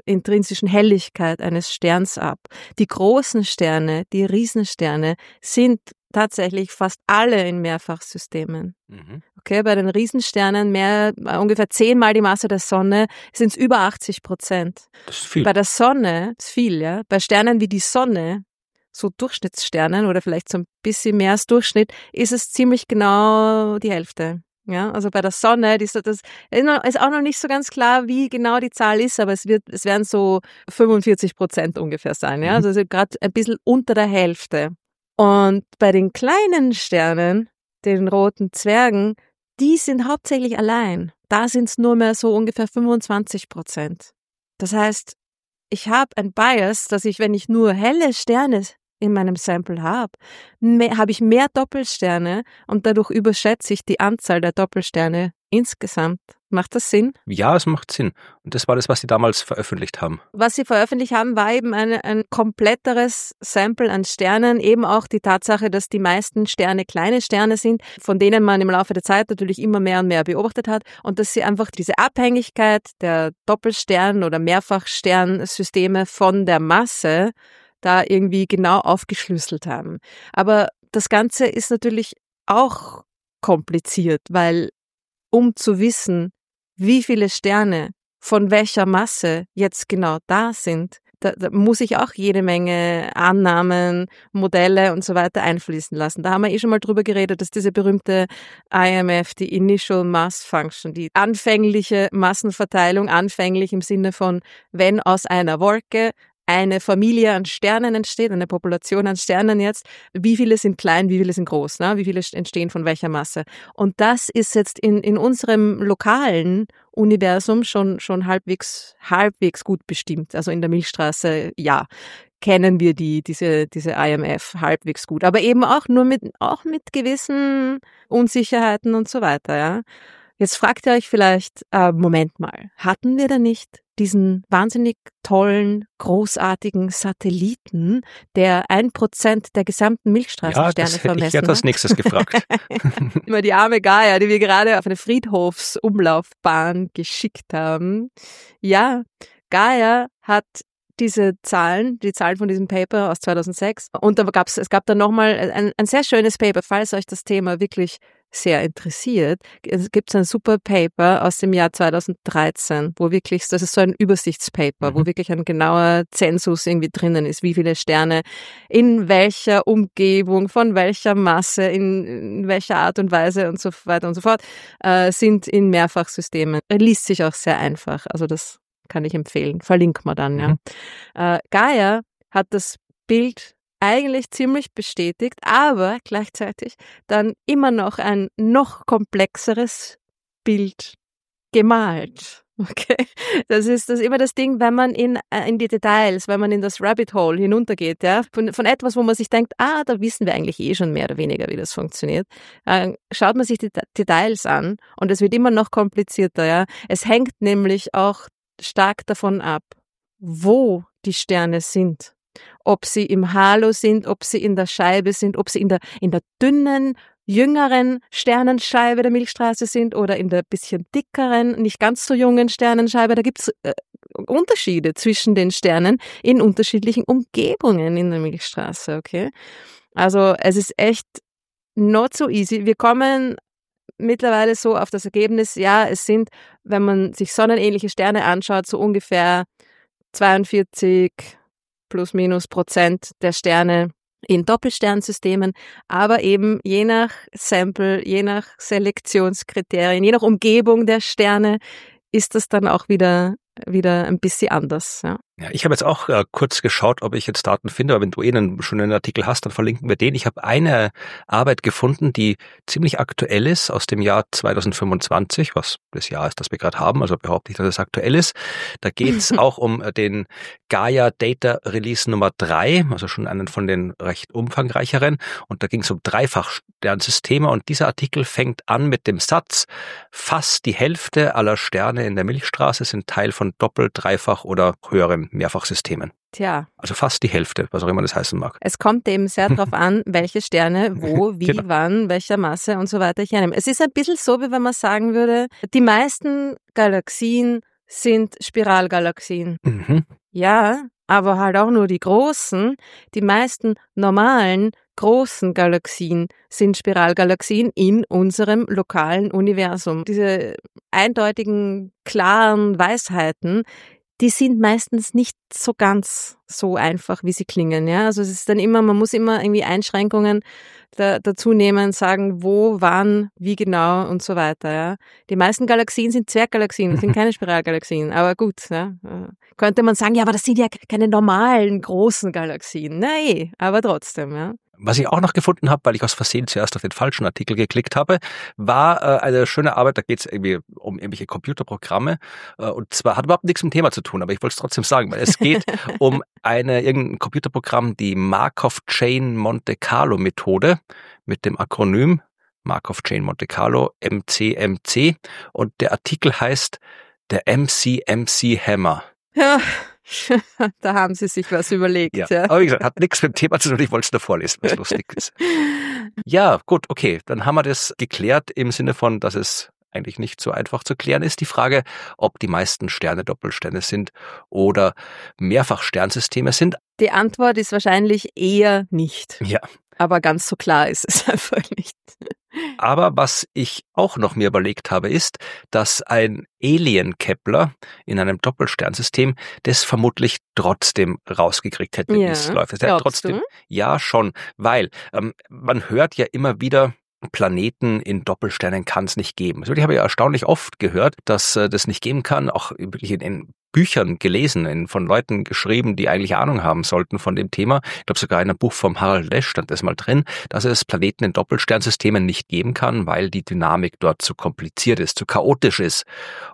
intrinsischen Helligkeit eines Sterns ab. Die großen Sterne, die Riesensterne, sind tatsächlich fast alle in Mehrfachsystemen. Mhm. Okay, bei den Riesensternen mehr, ungefähr zehnmal die Masse der Sonne, sind es über achtzig Prozent. Das ist viel. Bei der Sonne, das ist viel, ja. Bei Sternen wie die Sonne, so Durchschnittssternen oder vielleicht so ein bisschen mehr als Durchschnitt, ist es ziemlich genau die Hälfte. Ja, also bei der Sonne, das ist auch noch nicht so ganz klar, wie genau die Zahl ist, aber es wird, es werden so fünfundvierzig Prozent ungefähr sein, ja. Also gerade ein bisschen unter der Hälfte. Und bei den kleinen Sternen, den roten Zwergen, die sind hauptsächlich allein. Da sind es nur mehr so ungefähr fünfundzwanzig Prozent. Das heißt, ich habe ein Bias, dass ich, wenn ich nur helle Sterne in meinem Sample habe, habe ich mehr Doppelsterne und dadurch überschätze ich die Anzahl der Doppelsterne insgesamt. Macht das Sinn? Ja, es macht Sinn. Und das war das, was Sie damals veröffentlicht haben. Was Sie veröffentlicht haben, war eben eine, ein kompletteres Sample an Sternen, eben auch die Tatsache, dass die meisten Sterne kleine Sterne sind, von denen man im Laufe der Zeit natürlich immer mehr und mehr beobachtet hat und dass sie einfach diese Abhängigkeit der Doppelstern- oder Mehrfachsternsysteme von der Masse da irgendwie genau aufgeschlüsselt haben. Aber das Ganze ist natürlich auch kompliziert, weil um zu wissen, wie viele Sterne von welcher Masse jetzt genau da sind, da, da muss ich auch jede Menge Annahmen, Modelle und so weiter einfließen lassen. Da haben wir eh schon mal drüber geredet, dass diese berühmte I M F, die Initial Mass Function, die anfängliche Massenverteilung, anfänglich im Sinne von, wenn aus einer Wolke eine Familie an Sternen entsteht, eine Population an Sternen jetzt, wie viele sind klein, wie viele sind groß, ne? Wie viele entstehen von welcher Masse. Und das ist jetzt in, in unserem lokalen Universum schon, schon halbwegs, halbwegs gut bestimmt. Also in der Milchstraße, ja, kennen wir die, diese, diese I M F halbwegs gut. Aber eben auch nur mit, auch mit gewissen Unsicherheiten und so weiter, ja. Jetzt fragt ihr euch vielleicht, äh, Moment mal, hatten wir da nicht diesen wahnsinnig tollen, großartigen Satelliten, der ein Prozent der gesamten Milchstraßensterne ja, das hätte vermessen hat? Ich hätte als nächstes gefragt. Immer die arme Gaia, die wir gerade auf eine Friedhofsumlaufbahn geschickt haben. Ja, Gaia hat diese Zahlen, die Zahlen von diesem Paper aus zweitausendsechs. Und da gab's, es gab dann nochmal ein, ein sehr schönes Paper, falls euch das Thema wirklich sehr interessiert. Es gibt ein super Paper aus dem Jahr zweitausenddreizehn, wo wirklich, das ist so ein Übersichtspaper, mhm. wo wirklich ein genauer Zensus irgendwie drinnen ist, wie viele Sterne in welcher Umgebung, von welcher Masse, in, in welcher Art und Weise und so weiter und so fort, äh, sind in Mehrfachsystemen. Er liest sich auch sehr einfach, also das kann ich empfehlen. Verlinken wir dann, ja. Mhm. Äh, Gaia hat das Bild eigentlich ziemlich bestätigt, aber gleichzeitig dann immer noch ein noch komplexeres Bild gemalt. Okay, das ist das ist immer das Ding, wenn man in in die Details, wenn man in das Rabbit Hole hinuntergeht, ja, von, von etwas, wo man sich denkt, ah, da wissen wir eigentlich eh schon mehr oder weniger, wie das funktioniert, äh, schaut man sich die Details an und es wird immer noch komplizierter, ja. Es hängt nämlich auch stark davon ab, wo die Sterne sind. Ob sie im Halo sind, ob sie in der Scheibe sind, ob sie in der, in der dünnen, jüngeren Sternenscheibe der Milchstraße sind oder in der bisschen dickeren, nicht ganz so jungen Sternenscheibe. Da gibt's äh, Unterschiede zwischen den Sternen in unterschiedlichen Umgebungen in der Milchstraße, okay? Also es ist echt not so easy. Wir kommen mittlerweile so auf das Ergebnis, ja, es sind, wenn man sich sonnenähnliche Sterne anschaut, so ungefähr zweiundvierzig plus minus Prozent der Sterne in Doppelsternsystemen, aber eben je nach Sample, je nach Selektionskriterien, je nach Umgebung der Sterne ist das dann auch wieder wieder ein bisschen anders. Ja, ja ich habe jetzt auch äh, kurz geschaut, ob ich jetzt Daten finde, aber wenn du eh einen, schon einen Artikel hast, dann verlinken wir den. Ich habe eine Arbeit gefunden, die ziemlich aktuell ist, aus dem Jahr zweitausendfünfundzwanzig, was das Jahr ist, das wir gerade haben, also behaupte ich, dass es aktuell ist. Da geht es auch um den Gaia Data Release Nummer drei, also schon einen von den recht umfangreicheren. Und da ging es um Dreifachsternsysteme und dieser Artikel fängt an mit dem Satz, fast die Hälfte aller Sterne in der Milchstraße sind Teil von Doppel-, Dreifach- oder höheren Mehrfachsystemen. Tja. Also fast die Hälfte, was auch immer das heißen mag. Es kommt eben sehr darauf an, welche Sterne, wo, wie, genau. wann, welcher Masse und so weiter ich hernehme. Es ist ein bisschen so, wie wenn man sagen würde, die meisten Galaxien sind Spiralgalaxien. Mhm. Ja, aber halt auch nur die großen. Die meisten normalen großen Galaxien sind Spiralgalaxien in unserem lokalen Universum. Diese eindeutigen, klaren Weisheiten, die sind meistens nicht so ganz so einfach, wie sie klingen. Ja, also es ist dann immer, man muss immer irgendwie Einschränkungen da, dazu nehmen, sagen, wo, wann, wie genau und so weiter. Ja, die meisten Galaxien sind Zwerggalaxien, das sind keine Spiralgalaxien. Aber gut, ja, könnte man sagen, ja, aber das sind ja keine normalen großen Galaxien. Nein, aber trotzdem, ja. Was ich auch noch gefunden habe, weil ich aus Versehen zuerst auf den falschen Artikel geklickt habe, war äh, eine schöne Arbeit, da geht es irgendwie um irgendwelche Computerprogramme äh, und zwar hat überhaupt nichts mit dem Thema zu tun, aber ich wollte es trotzdem sagen, weil es geht um eine irgendein Computerprogramm, die Markov-Chain-Monte Carlo-Methode mit dem Akronym Markov-Chain-Monte Carlo M C M C und der Artikel heißt der M C M C Hammer. Ja. Da haben Sie sich was überlegt. Ja, ja. Aber wie gesagt, hat nichts mit dem Thema zu tun, ich wollte es nur vorlesen, was lustig ist. Ja, gut, okay, dann haben wir das geklärt im Sinne von, dass es eigentlich nicht so einfach zu klären ist. Die Frage, ob die meisten Sterne Doppelsterne sind oder Mehrfachsternsysteme sind. Die Antwort ist wahrscheinlich eher nicht. Ja. Aber ganz so klar ist es einfach nicht. Aber was ich auch noch mir überlegt habe, ist, dass ein Alien-Kepler in einem Doppelsternsystem das vermutlich trotzdem rausgekriegt hätte, Ja, wie es läuft. Es glaubst trotzdem, du? Ja, schon, weil ähm, man hört ja immer wieder, Planeten in Doppelsternen kann es nicht geben. Also ich habe ja erstaunlich oft gehört, dass äh, das nicht geben kann, auch wirklich in, in Büchern gelesen, in, von Leuten geschrieben, die eigentlich Ahnung haben sollten von dem Thema. Ich glaube sogar in einem Buch vom Harald Lesch stand das mal drin, dass es Planeten in Doppelsternsystemen nicht geben kann, weil die Dynamik dort zu kompliziert ist, zu chaotisch ist.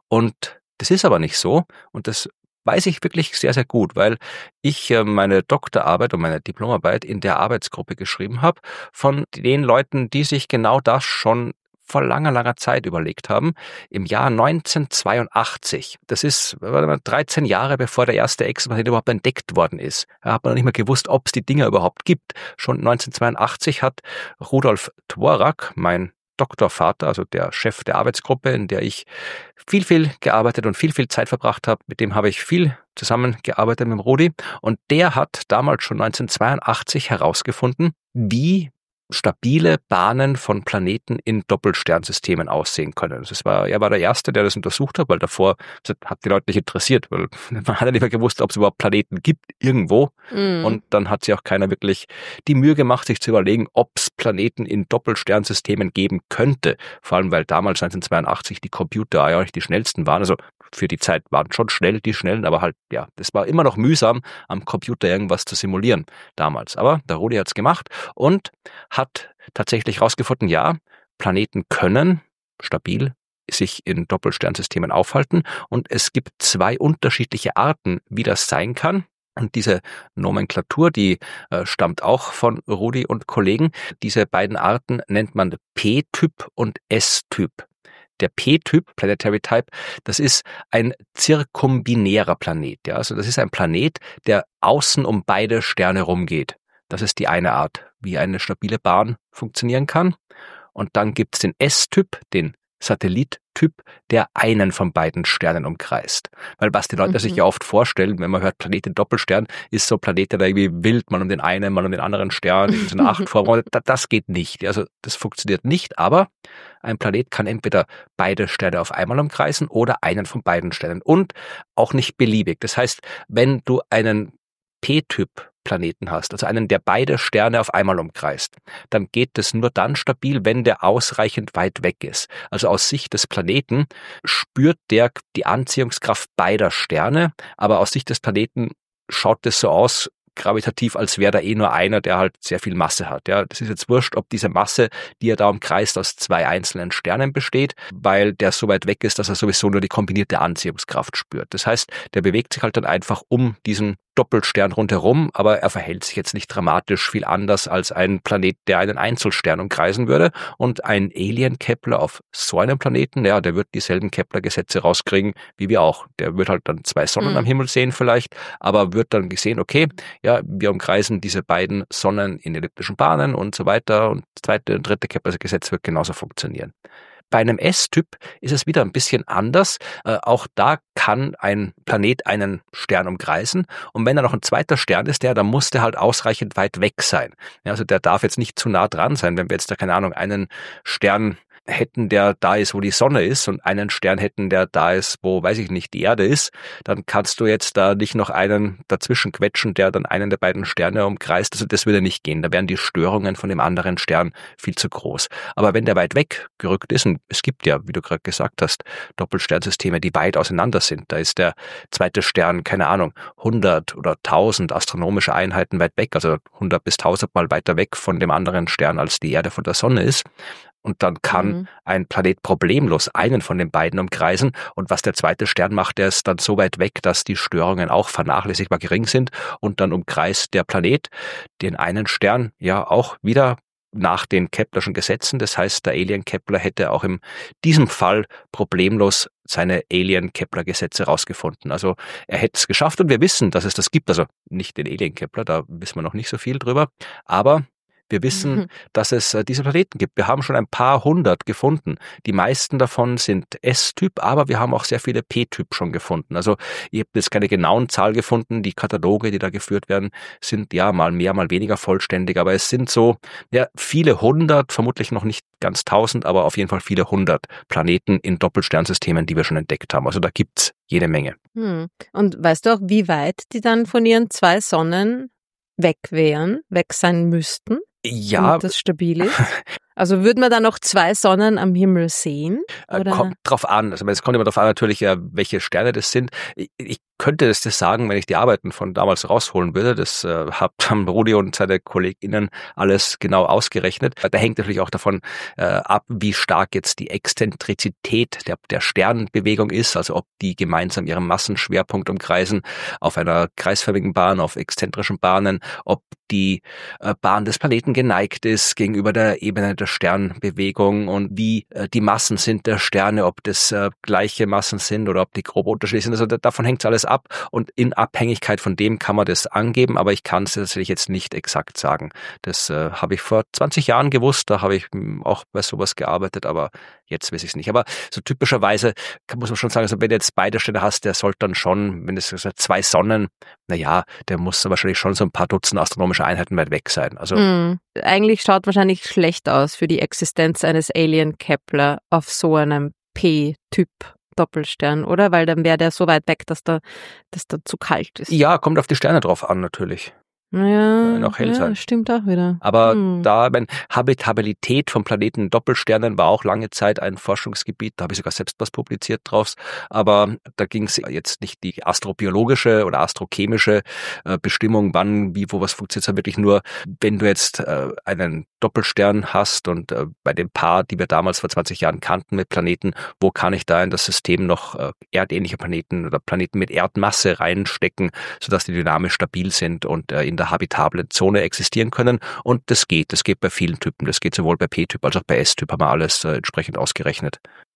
Und das ist aber nicht so und das weiß ich wirklich sehr, sehr gut, weil ich äh, meine Doktorarbeit und meine Diplomarbeit in der Arbeitsgruppe geschrieben habe von den Leuten, die sich genau das schon vor langer, langer Zeit überlegt haben, im Jahr neunzehnhundertzweiundachtzig. Das ist dreizehn Jahre bevor der erste Exoplanet überhaupt entdeckt worden ist. Da hat man noch nicht mal gewusst, ob es die Dinger überhaupt gibt. Schon neunzehnhundertzweiundachtzig hat Rudolf Dvorak, mein Doktorvater, also der Chef der Arbeitsgruppe, in der ich viel, viel gearbeitet und viel, viel Zeit verbracht habe. Mit dem habe ich viel zusammengearbeitet mit dem Rudi. Und der hat damals schon neunzehnhundertzweiundachtzig herausgefunden, wie stabile Bahnen von Planeten in Doppelsternsystemen aussehen können. Das war, er war der Erste, der das untersucht hat, weil davor das hat die Leute nicht interessiert, weil man hat ja nicht mehr gewusst, ob es überhaupt Planeten gibt irgendwo. Mm. Und dann hat sich auch keiner wirklich die Mühe gemacht, sich zu überlegen, ob es Planeten in Doppelsternsystemen geben könnte. Vor allem, weil damals neunzehnhundertzweiundachtzig die Computer ja auch nicht die schnellsten waren. Also für die Zeit waren schon schnell die schnellen, aber halt, ja, das war immer noch mühsam, am Computer irgendwas zu simulieren damals. Aber der Rudi hat's gemacht und hat tatsächlich herausgefunden, ja, Planeten können stabil sich in Doppelsternsystemen aufhalten und es gibt zwei unterschiedliche Arten, wie das sein kann. Und diese Nomenklatur, die äh, stammt auch von Rudi und Kollegen. Diese beiden Arten nennt man P-Typ und S-Typ. Der P-Typ, Planetary Type, das ist ein zirkumbinärer Planet. Ja? Also das ist ein Planet, der außen um beide Sterne rumgeht. Das ist die eine Art, wie eine stabile Bahn funktionieren kann. Und dann gibt es den S-Typ, den Satellittyp, der einen von beiden Sternen umkreist. Weil was die Leute mhm. sich ja oft vorstellen, wenn man hört Planet in Doppelstern, ist so Planet, der irgendwie wild, mal um den einen, mal um den anderen Stern, in so einer Achtform. Das geht nicht. Also das funktioniert nicht, aber ein Planet kann entweder beide Sterne auf einmal umkreisen oder einen von beiden Sternen und auch nicht beliebig. Das heißt, wenn du einen P-Typ Planeten hast, also einen, der beide Sterne auf einmal umkreist, dann geht es nur dann stabil, wenn der ausreichend weit weg ist. Also aus Sicht des Planeten spürt der die Anziehungskraft beider Sterne, aber aus Sicht des Planeten schaut es so aus, gravitativ, als wäre da eh nur einer, der halt sehr viel Masse hat. Ja, das ist jetzt wurscht, ob diese Masse, die er da umkreist, aus zwei einzelnen Sternen besteht, weil der so weit weg ist, dass er sowieso nur die kombinierte Anziehungskraft spürt. Das heißt, der bewegt sich halt dann einfach um diesen Doppelstern rundherum, aber er verhält sich jetzt nicht dramatisch viel anders als ein Planet, der einen Einzelstern umkreisen würde. Und ein Alien-Kepler auf so einem Planeten, ja, der wird dieselben Kepler-Gesetze rauskriegen, wie wir auch. Der wird halt dann zwei Sonnen mhm. am Himmel sehen vielleicht, aber wird dann gesehen, okay, ja, wir umkreisen diese beiden Sonnen in elliptischen Bahnen und so weiter. Und das zweite und dritte Kepler-Gesetz wird genauso funktionieren. Bei einem S-Typ ist es wieder ein bisschen anders. Äh, auch da kann ein Planet einen Stern umkreisen. Und wenn da noch ein zweiter Stern ist, der, dann muss der halt ausreichend weit weg sein. Ja, also der darf jetzt nicht zu nah dran sein. Wenn wir jetzt da, keine Ahnung, einen Stern hätten, der da ist, wo die Sonne ist, und einen Stern hätten, der da ist, wo, weiß ich nicht, die Erde ist, dann kannst du jetzt da nicht noch einen dazwischen quetschen, der dann einen der beiden Sterne umkreist. Also das würde nicht gehen. Da wären die Störungen von dem anderen Stern viel zu groß. Aber wenn der weit weg gerückt ist, und es gibt ja, wie du gerade gesagt hast, Doppelsternsysteme, die weit auseinander sind, da ist der zweite Stern, keine Ahnung, hundert oder tausend astronomische Einheiten weit weg, also hundert bis tausend Mal weiter weg von dem anderen Stern, als die Erde von der Sonne ist. Und dann kann mhm. ein Planet problemlos einen von den beiden umkreisen. Und was der zweite Stern macht, der ist dann so weit weg, dass die Störungen auch vernachlässigbar gering sind. Und dann umkreist der Planet den einen Stern ja auch wieder nach den Keplerschen Gesetzen. Das heißt, der Alien-Kepler hätte auch in diesem Fall problemlos seine Alien-Kepler-Gesetze rausgefunden. Also er hätte es geschafft, und wir wissen, dass es das gibt. Also nicht den Alien-Kepler, da wissen wir noch nicht so viel drüber. Aber wir wissen, mhm. dass es äh, diese Planeten gibt. Wir haben schon ein paar hundert gefunden. Die meisten davon sind S-Typ, aber wir haben auch sehr viele P-Typ schon gefunden. Also ich habe jetzt keine genauen Zahl gefunden. Die Kataloge, die da geführt werden, sind ja mal mehr, mal weniger vollständig. Aber es sind so ja viele hundert, vermutlich noch nicht ganz tausend, aber auf jeden Fall viele hundert Planeten in Doppelsternsystemen, die wir schon entdeckt haben. Also da gibt's jede Menge. Hm. Und weißt du auch, wie weit die dann von ihren zwei Sonnen weg wären, weg sein müssten? Ja. Damit das stabil ist? Also würden wir da noch zwei Sonnen am Himmel sehen? Oder? Kommt drauf an. Also es kommt immer drauf an natürlich, welche Sterne das sind. Ich, ich könnte das, das sagen, wenn ich die Arbeiten von damals rausholen würde. Das äh, haben Rudi und seine KollegInnen alles genau ausgerechnet. Da hängt natürlich auch davon äh, ab, wie stark jetzt die Exzentrizität der, der Sternbewegung ist, also ob die gemeinsam ihren Massenschwerpunkt umkreisen auf einer kreisförmigen Bahn, auf exzentrischen Bahnen, ob die äh, Bahn des Planeten geneigt ist gegenüber der Ebene der Sternbewegung und wie äh, die Massen sind der Sterne, ob das äh, gleiche Massen sind oder ob die grob unterschiedlich sind. Also da, davon hängt es alles ab, und in Abhängigkeit von dem kann man das angeben, aber ich kann es tatsächlich jetzt nicht exakt sagen. Das äh, habe ich vor zwanzig Jahren gewusst, da habe ich auch bei sowas gearbeitet, aber jetzt weiß ich es nicht. Aber so typischerweise kann, muss man schon sagen, also wenn du jetzt beide Sterne hast, der sollte dann schon, wenn es zwei Sonnen, naja, der muss wahrscheinlich schon so ein paar Dutzend astronomische Einheiten weit weg sein. Also mm, eigentlich schaut wahrscheinlich schlecht aus für die Existenz eines Alien-Kepler auf so einem P-Typ Doppelstern, oder? Weil dann wäre der so weit weg, dass da, dass da zu kalt ist. Ja, kommt auf die Sterne drauf an, natürlich. Ja, noch hell sein. Ja, stimmt auch wieder. Aber hm. da, meine Habitabilität von Planeten Doppelsternen war auch lange Zeit ein Forschungsgebiet, da habe ich sogar selbst was publiziert drauf, aber da ging es jetzt nicht die astrobiologische oder astrochemische äh, Bestimmung, wann, wie, wo was funktioniert, sondern wirklich nur, wenn du jetzt äh, einen Doppelstern hast und äh, bei dem Paar, die wir damals vor zwanzig Jahren kannten mit Planeten, wo kann ich da in das System noch äh, erdähnliche Planeten oder Planeten mit Erdmasse reinstecken, sodass die dynamisch stabil sind und äh, in der habitablen Zone existieren können, und das geht. Das geht bei vielen Typen. Das geht sowohl bei P-Typ als auch bei S-Typ, haben wir alles äh, entsprechend ausgerechnet.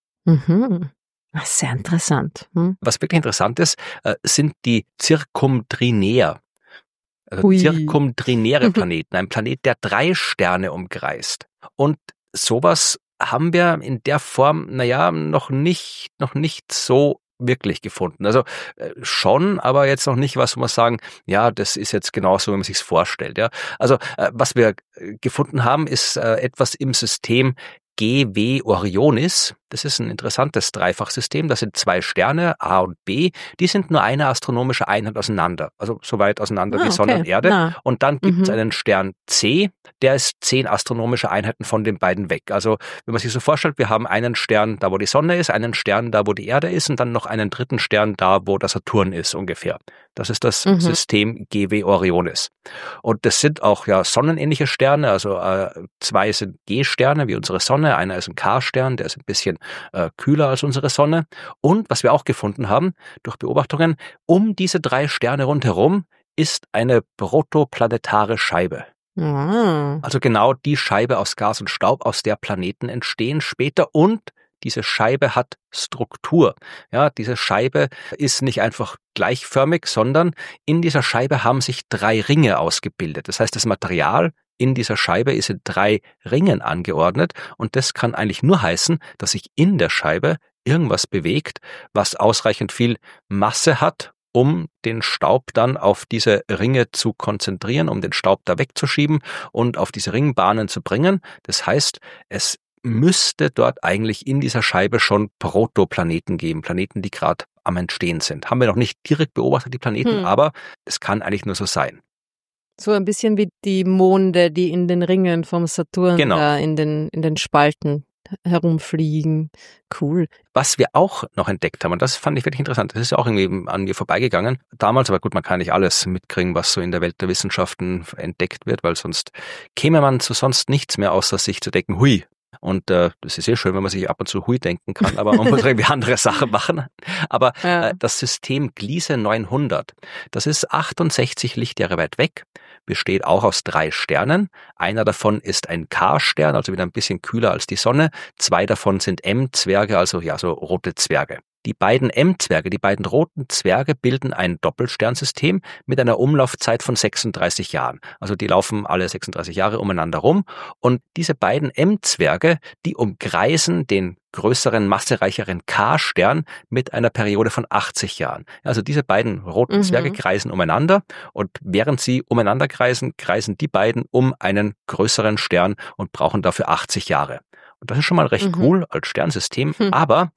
Mhm. Sehr interessant. Hm? Was wirklich interessant ist, äh, sind die Zirkumtrinär. Also zirkumtrinäre Planeten. Ein Planet, der drei Sterne umkreist. Und sowas haben wir in der Form, naja, noch nicht, noch nicht so wirklich gefunden. Also äh, schon, aber jetzt noch nicht was, wo man sagen, ja, das ist jetzt genauso, wie man sich's vorstellt. Ja, also äh, was wir äh, gefunden haben, ist äh, etwas im System G W Orionis. Das ist ein interessantes Dreifachsystem. Das sind zwei Sterne, A und B. Die sind nur eine astronomische Einheit auseinander. Also so weit auseinander ah, wie Sonne okay. und Erde. Na. Und dann gibt es Mhm. einen Stern C, der ist zehn astronomische Einheiten von den beiden weg. Also wenn man sich so vorstellt, wir haben einen Stern da, wo die Sonne ist, einen Stern da, wo die Erde ist, und dann noch einen dritten Stern da, wo der Saturn ist ungefähr. Das ist das Mhm. System G W Orionis. Und das sind auch ja sonnenähnliche Sterne. Also äh, zwei sind G-Sterne wie unsere Sonne. Einer ist ein K-Stern, der ist ein bisschen äh, kühler als unsere Sonne. Und was wir auch gefunden haben durch Beobachtungen, um diese drei Sterne rundherum ist eine protoplanetare Scheibe. Ah. Also genau die Scheibe aus Gas und Staub, aus der Planeten entstehen später, und diese Scheibe hat Struktur. Ja, diese Scheibe ist nicht einfach gleichförmig, sondern in dieser Scheibe haben sich drei Ringe ausgebildet. Das heißt, das Material in dieser Scheibe ist in drei Ringen angeordnet und das kann eigentlich nur heißen, dass sich in der Scheibe irgendwas bewegt, was ausreichend viel Masse hat, um den Staub dann auf diese Ringe zu konzentrieren, um den Staub da wegzuschieben und auf diese Ringbahnen zu bringen. Das heißt, es müsste dort eigentlich in dieser Scheibe schon Protoplaneten geben, Planeten, die gerade am Entstehen sind. Haben wir noch nicht direkt beobachtet, die Planeten, hm. aber es kann eigentlich nur so sein. So ein bisschen wie die Monde, die in den Ringen vom Saturn, genau. da in den, in den Spalten herumfliegen. Cool. Was wir auch noch entdeckt haben, und das fand ich wirklich interessant, das ist ja auch irgendwie an mir vorbeigegangen. Damals, aber gut, man kann nicht alles mitkriegen, was so in der Welt der Wissenschaften entdeckt wird, weil sonst käme man zu sonst nichts mehr, außer sich zu denken, hui. Und äh, das ist sehr schön, wenn man sich ab und zu hui denken kann, aber man muss irgendwie andere Sachen machen. Aber ja. äh, das System Gliese neunhundert, das ist achtundsechzig Lichtjahre weit weg, besteht auch aus drei Sternen. Einer davon ist ein K-Stern, also wieder ein bisschen kühler als die Sonne. Zwei davon sind M-Zwerge, also ja so rote Zwerge. Die beiden M-Zwerge, die beiden roten Zwerge bilden ein Doppelsternsystem mit einer Umlaufzeit von sechsunddreißig Jahren. Also die laufen alle sechsunddreißig Jahre umeinander rum. Und diese beiden M-Zwerge, die umkreisen den größeren, massereicheren K-Stern mit einer Periode von achtzig Jahren. Also diese beiden roten mhm. Zwerge kreisen umeinander und während sie umeinander kreisen, kreisen die beiden um einen größeren Stern und brauchen dafür achtzig Jahre. Und das ist schon mal recht mhm. cool als Sternsystem, mhm. aber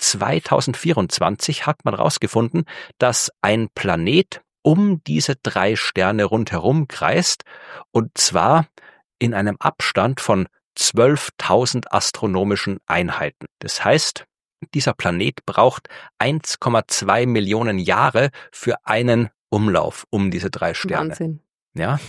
zweitausendvierundzwanzig hat man herausgefunden, dass ein Planet um diese drei Sterne rundherum kreist und zwar in einem Abstand von zwölftausend astronomischen Einheiten. Das heißt, dieser Planet braucht eins Komma zwei Millionen Jahre für einen Umlauf um diese drei Sterne. Wahnsinn. Ja.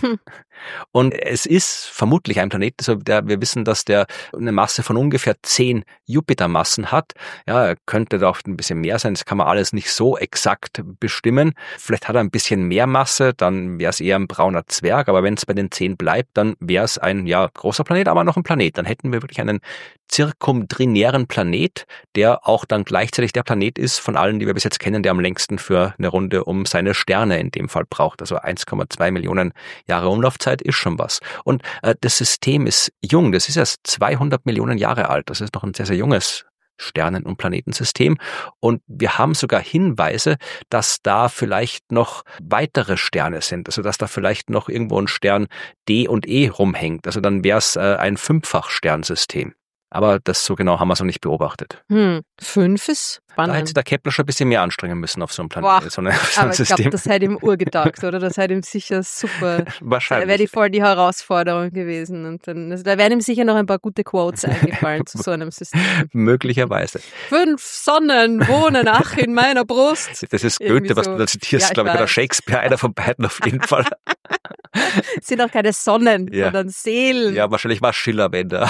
Und es ist vermutlich ein Planet, also der, wir wissen, dass der eine Masse von ungefähr zehn Jupitermassen hat. Ja, er könnte doch ein bisschen mehr sein, das kann man alles nicht so exakt bestimmen. Vielleicht hat er ein bisschen mehr Masse, dann wäre es eher ein brauner Zwerg, aber wenn es bei den zehn bleibt, dann wäre es ein ja großer Planet, aber noch ein Planet. Dann hätten wir wirklich einen zirkumtrinären Planet, der auch dann gleichzeitig der Planet ist von allen, die wir bis jetzt kennen, der am längsten für eine Runde um seine Sterne in dem Fall braucht. Also eins Komma zwei Millionen Jahre Umlaufzeit ist schon was. Und äh, das System ist jung, das ist erst zweihundert Millionen Jahre alt. Das ist noch ein sehr, sehr junges Sternen- und Planetensystem. Und wir haben sogar Hinweise, dass da vielleicht noch weitere Sterne sind. Also dass da vielleicht noch irgendwo ein Stern D und E rumhängt. Also dann wäre es äh, ein Fünffach-Sternsystem. Aber das so genau haben wir so nicht beobachtet. Hm, fünf ist spannend. Da hätte der Kepler schon ein bisschen mehr anstrengen müssen auf so einem Planeten. So eine, so aber ich glaube, das hätte ihm urgetaugt, oder? Das hätte ihm sicher super. Wahrscheinlich. Da wäre die voll die Herausforderung gewesen. Und dann, also da wären ihm sicher noch ein paar gute Quotes eingefallen zu so einem System. Möglicherweise. Fünf Sonnen wohnen, ach, in meiner Brust. Das ist Goethe, so. Was du da zitierst, ja, glaube ich, oder Shakespeare, einer von beiden auf jeden Fall. Es sind auch keine Sonnen, ja. sondern Seelen. Ja, wahrscheinlich war Schiller, wenn da.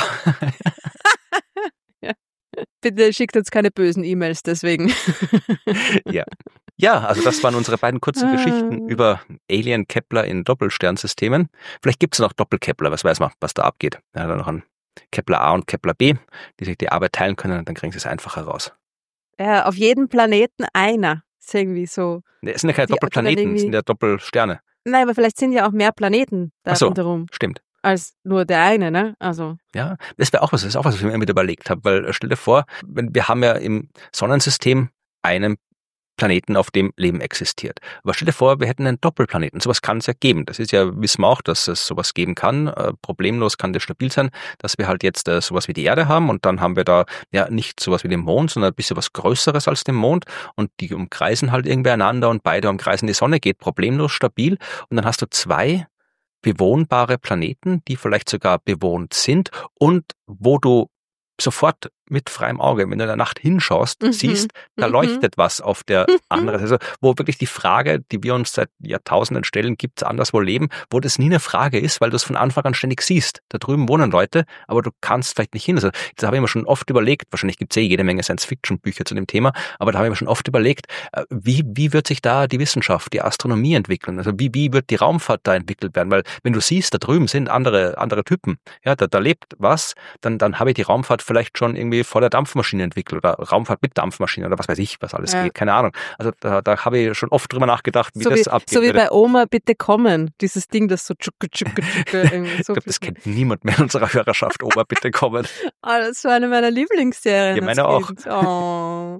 Bitte schickt uns keine bösen E-Mails, deswegen. Ja. Ja, also das waren unsere beiden kurzen ah. Geschichten über Alien-Kepler in Doppelsternsystemen. Vielleicht gibt es noch Doppel-Kepler, was weiß man, was da abgeht. Ja, dann noch ein Kepler A und Kepler B, die sich die Arbeit teilen können und dann kriegen sie es einfacher raus. Ja, auf jedem Planeten einer. Das ist irgendwie so. Es sind ja keine Doppelplaneten, es sind ja Doppelsterne. Nein, aber vielleicht sind ja auch mehr Planeten da Ach so, rundherum. Stimmt. Als nur der eine, ne? Also. Ja, das wäre auch was, das ist auch was, was ich mir immer wieder überlegt habe, weil stell dir vor, wir haben ja im Sonnensystem einen Planeten, auf dem Leben existiert. Aber stell dir vor, wir hätten einen Doppelplaneten. Sowas kann es ja geben. Das ist ja, wissen wir auch, dass es sowas geben kann. Äh, problemlos kann das stabil sein, dass wir halt jetzt äh, sowas wie die Erde haben und dann haben wir da ja nicht sowas wie den Mond, sondern ein bisschen was Größeres als den Mond und die umkreisen halt irgendwie einander und beide umkreisen die Sonne, geht problemlos stabil und dann hast du zwei bewohnbare Planeten, die vielleicht sogar bewohnt sind und wo du sofort mit freiem Auge, wenn du in der Nacht hinschaust, mhm. siehst, da mhm. leuchtet was auf der mhm. anderen Seite. Also wo wirklich die Frage, die wir uns seit Jahrtausenden stellen, gibt es anderswo Leben, wo das nie eine Frage ist, weil du es von Anfang an ständig siehst. Da drüben wohnen Leute, aber du kannst vielleicht nicht hin. Also das habe ich mir schon oft überlegt, wahrscheinlich gibt es eh jede Menge Science-Fiction-Bücher zu dem Thema, aber da habe ich mir schon oft überlegt, wie, wie wird sich da die Wissenschaft, die Astronomie entwickeln? Also wie, wie wird die Raumfahrt da entwickelt werden? Weil wenn du siehst, da drüben sind andere, andere Typen, ja, da, da lebt was, dann, dann habe ich die Raumfahrt vielleicht schon irgendwie irgendwie vor der Dampfmaschine entwickelt oder Raumfahrt mit Dampfmaschine oder was weiß ich, was alles Ja. geht, keine Ahnung. Also da, da habe ich schon oft drüber nachgedacht, wie so das wie, abgeht. So wie bei Oma, bitte kommen. Dieses Ding, das so tschucke, tschucke, tschucke. irgendwie Ich so glaube, das kennt niemand mehr in unserer Hörerschaft. Oma, bitte kommen. Ah, das war eine meiner Lieblingsserien. Ja, meine als auch. Kind. Oh.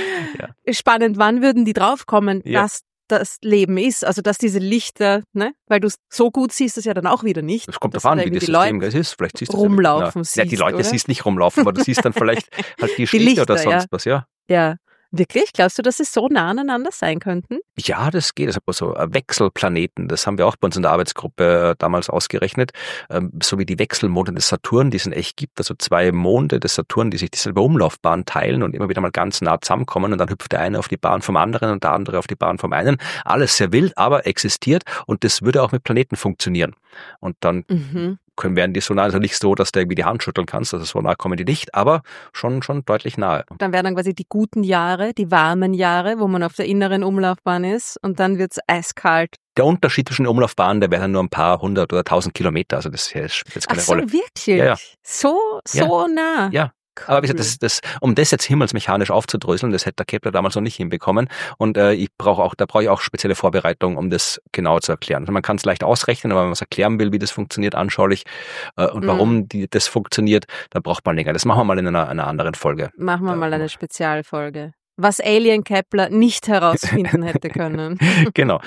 Ja. Spannend, wann würden die draufkommen, Ja. dass das Leben ist? Also, dass diese Lichter, ne? Weil du so gut siehst es ja dann auch wieder nicht. Es kommt dass drauf an, da wie irgendwie das die System Leute ist. Vielleicht siehst du rumlaufen es ja, ja, die siehst, Leute oder? siehst nicht rumlaufen, aber du siehst dann vielleicht halt die Städte Lichter, oder sonst ja. was, ja. Ja. Wirklich? Glaubst du, dass sie so nah aneinander sein könnten? Ja, das geht. Also so äh, Wechselplaneten, das haben wir auch bei uns in der Arbeitsgruppe äh, damals ausgerechnet. Ähm, so wie die Wechselmonde des Saturn, die es in echt gibt. Also zwei Monde des Saturn, die sich dieselbe Umlaufbahn teilen und immer wieder mal ganz nah zusammenkommen und dann hüpft der eine auf die Bahn vom anderen und der andere auf die Bahn vom einen. Alles sehr wild, aber existiert und das würde auch mit Planeten funktionieren. Und dann Mhm. können, werden die so nah, also nicht so, dass du irgendwie die Hand schütteln kannst, also so nah kommen die nicht, aber schon, schon deutlich nahe. Dann wären dann quasi die guten Jahre, die warmen Jahre, wo man auf der inneren Umlaufbahn ist und dann wird's eiskalt. Der Unterschied zwischen den Umlaufbahnen, der wäre dann nur ein paar hundert oder tausend Kilometer, also das spielt jetzt keine Ach so, Rolle. wirklich? Ja, ja. So, so nah? Ja. Aber wie gesagt, das, das, um das jetzt himmelsmechanisch aufzudröseln, das hätte der Kepler damals noch nicht hinbekommen. Und äh, ich brauche auch, da brauche ich auch spezielle Vorbereitung, um das genau zu erklären. Also man kann es leicht ausrechnen, aber wenn man es erklären will, wie das funktioniert, anschaulich äh, und Mhm. warum die, das funktioniert, dann braucht man länger. Das machen wir mal in einer, einer anderen Folge. Machen wir Da- mal eine Spezialfolge. Was Alien Kepler nicht herausfinden hätte können. Genau.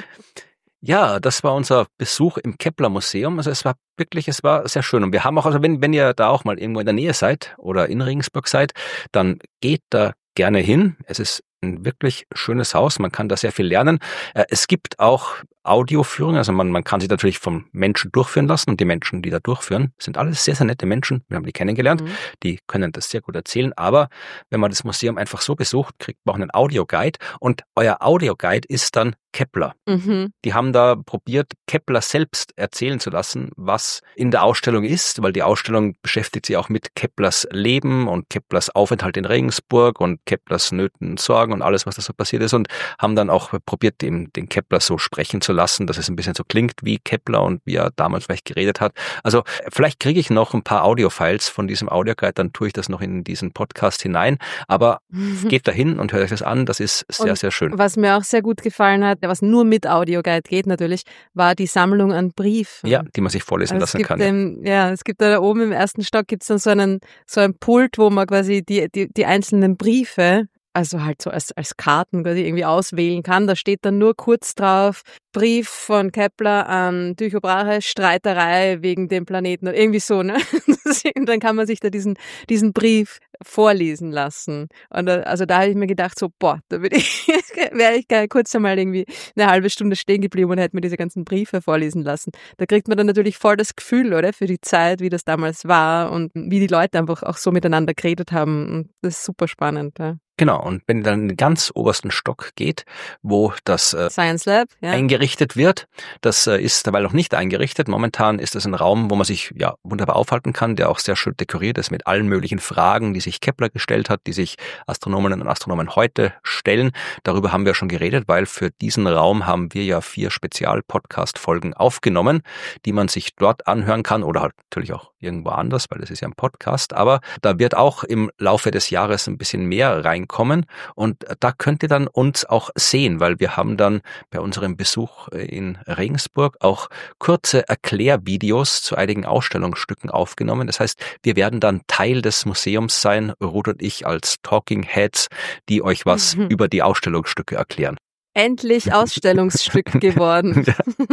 Ja, das war unser Besuch im Kepler-Museum. Also es war wirklich, es war sehr schön. Und wir haben auch, also wenn, wenn ihr da auch mal irgendwo in der Nähe seid oder in Regensburg seid, dann geht da gerne hin. Es ist ein wirklich schönes Haus. Man kann da sehr viel lernen. Äh, Es gibt auch Audioführungen. Also man, man kann sich natürlich vom Menschen durchführen lassen. Und die Menschen, die da durchführen, sind alles sehr, sehr nette Menschen. Wir haben die kennengelernt. Mhm. Die können das sehr gut erzählen. Aber wenn man das Museum einfach so besucht, kriegt man auch einen Audioguide. Und euer Audioguide ist dann Kepler. Mhm. Die haben da probiert, Kepler selbst erzählen zu lassen, was in der Ausstellung ist, weil die Ausstellung beschäftigt sich auch mit Keplers Leben und Keplers Aufenthalt in Regensburg und Keplers Nöten und Sorgen und alles, was da so passiert ist, und haben dann auch probiert, den, den Kepler so sprechen zu lassen, dass es ein bisschen so klingt wie Kepler und wie er damals vielleicht geredet hat. Also vielleicht kriege ich noch ein paar Audiofiles von diesem Audioguide, dann tue ich das noch in diesen Podcast hinein, aber geht da hin und hört euch das an, das ist sehr, Und sehr schön. Was mir auch sehr gut gefallen hat, was nur mit Audioguide geht natürlich, war die Sammlung an Briefen. Ja, die man sich vorlesen Also es lassen gibt kann. Ja. Im, ja, es gibt da oben im ersten Stock gibt's dann so einen so ein Pult, wo man quasi die die die einzelnen Briefe, also halt so als als Karten quasi irgendwie auswählen kann. Da steht dann nur kurz drauf: Brief von Kepler an Tycho Brahe, Streiterei wegen dem Planeten oder irgendwie so, ne? Und dann kann man sich da diesen diesen Brief vorlesen lassen. Und da, also da habe ich mir gedacht, so, boah, da würde ich, wäre ich gerne kurz einmal irgendwie eine halbe Stunde stehen geblieben und hätte mir diese ganzen Briefe vorlesen lassen. Da kriegt man dann natürlich voll das Gefühl, oder, für die Zeit, wie das damals war und wie die Leute einfach auch so miteinander geredet haben. Und das ist super spannend, ja. Genau, und wenn ihr dann in den ganz obersten Stock geht, wo das äh, Science Lab, ja. eingerichtet wird, das äh, ist dabei noch nicht eingerichtet. Momentan ist das ein Raum, wo man sich ja wunderbar aufhalten kann, der auch sehr schön dekoriert ist mit allen möglichen Fragen, die sich Kepler gestellt hat, die sich Astronominnen und Astronomen heute stellen. Darüber haben wir schon geredet, weil für diesen Raum haben wir ja vier Spezial-Podcast-Folgen aufgenommen, die man sich dort anhören kann oder halt natürlich auch irgendwo anders, weil das ist ja ein Podcast. Aber da wird auch im Laufe des Jahres ein bisschen mehr reinkommen. Und da könnt ihr dann uns auch sehen, weil wir haben dann bei unserem Besuch in Regensburg auch kurze Erklärvideos zu einigen Ausstellungsstücken aufgenommen. Das heißt, wir werden dann Teil des Museums sein, Ruth und ich als Talking Heads, die euch was Mhm. über die Ausstellungsstücke erklären. Endlich Ausstellungsstück geworden.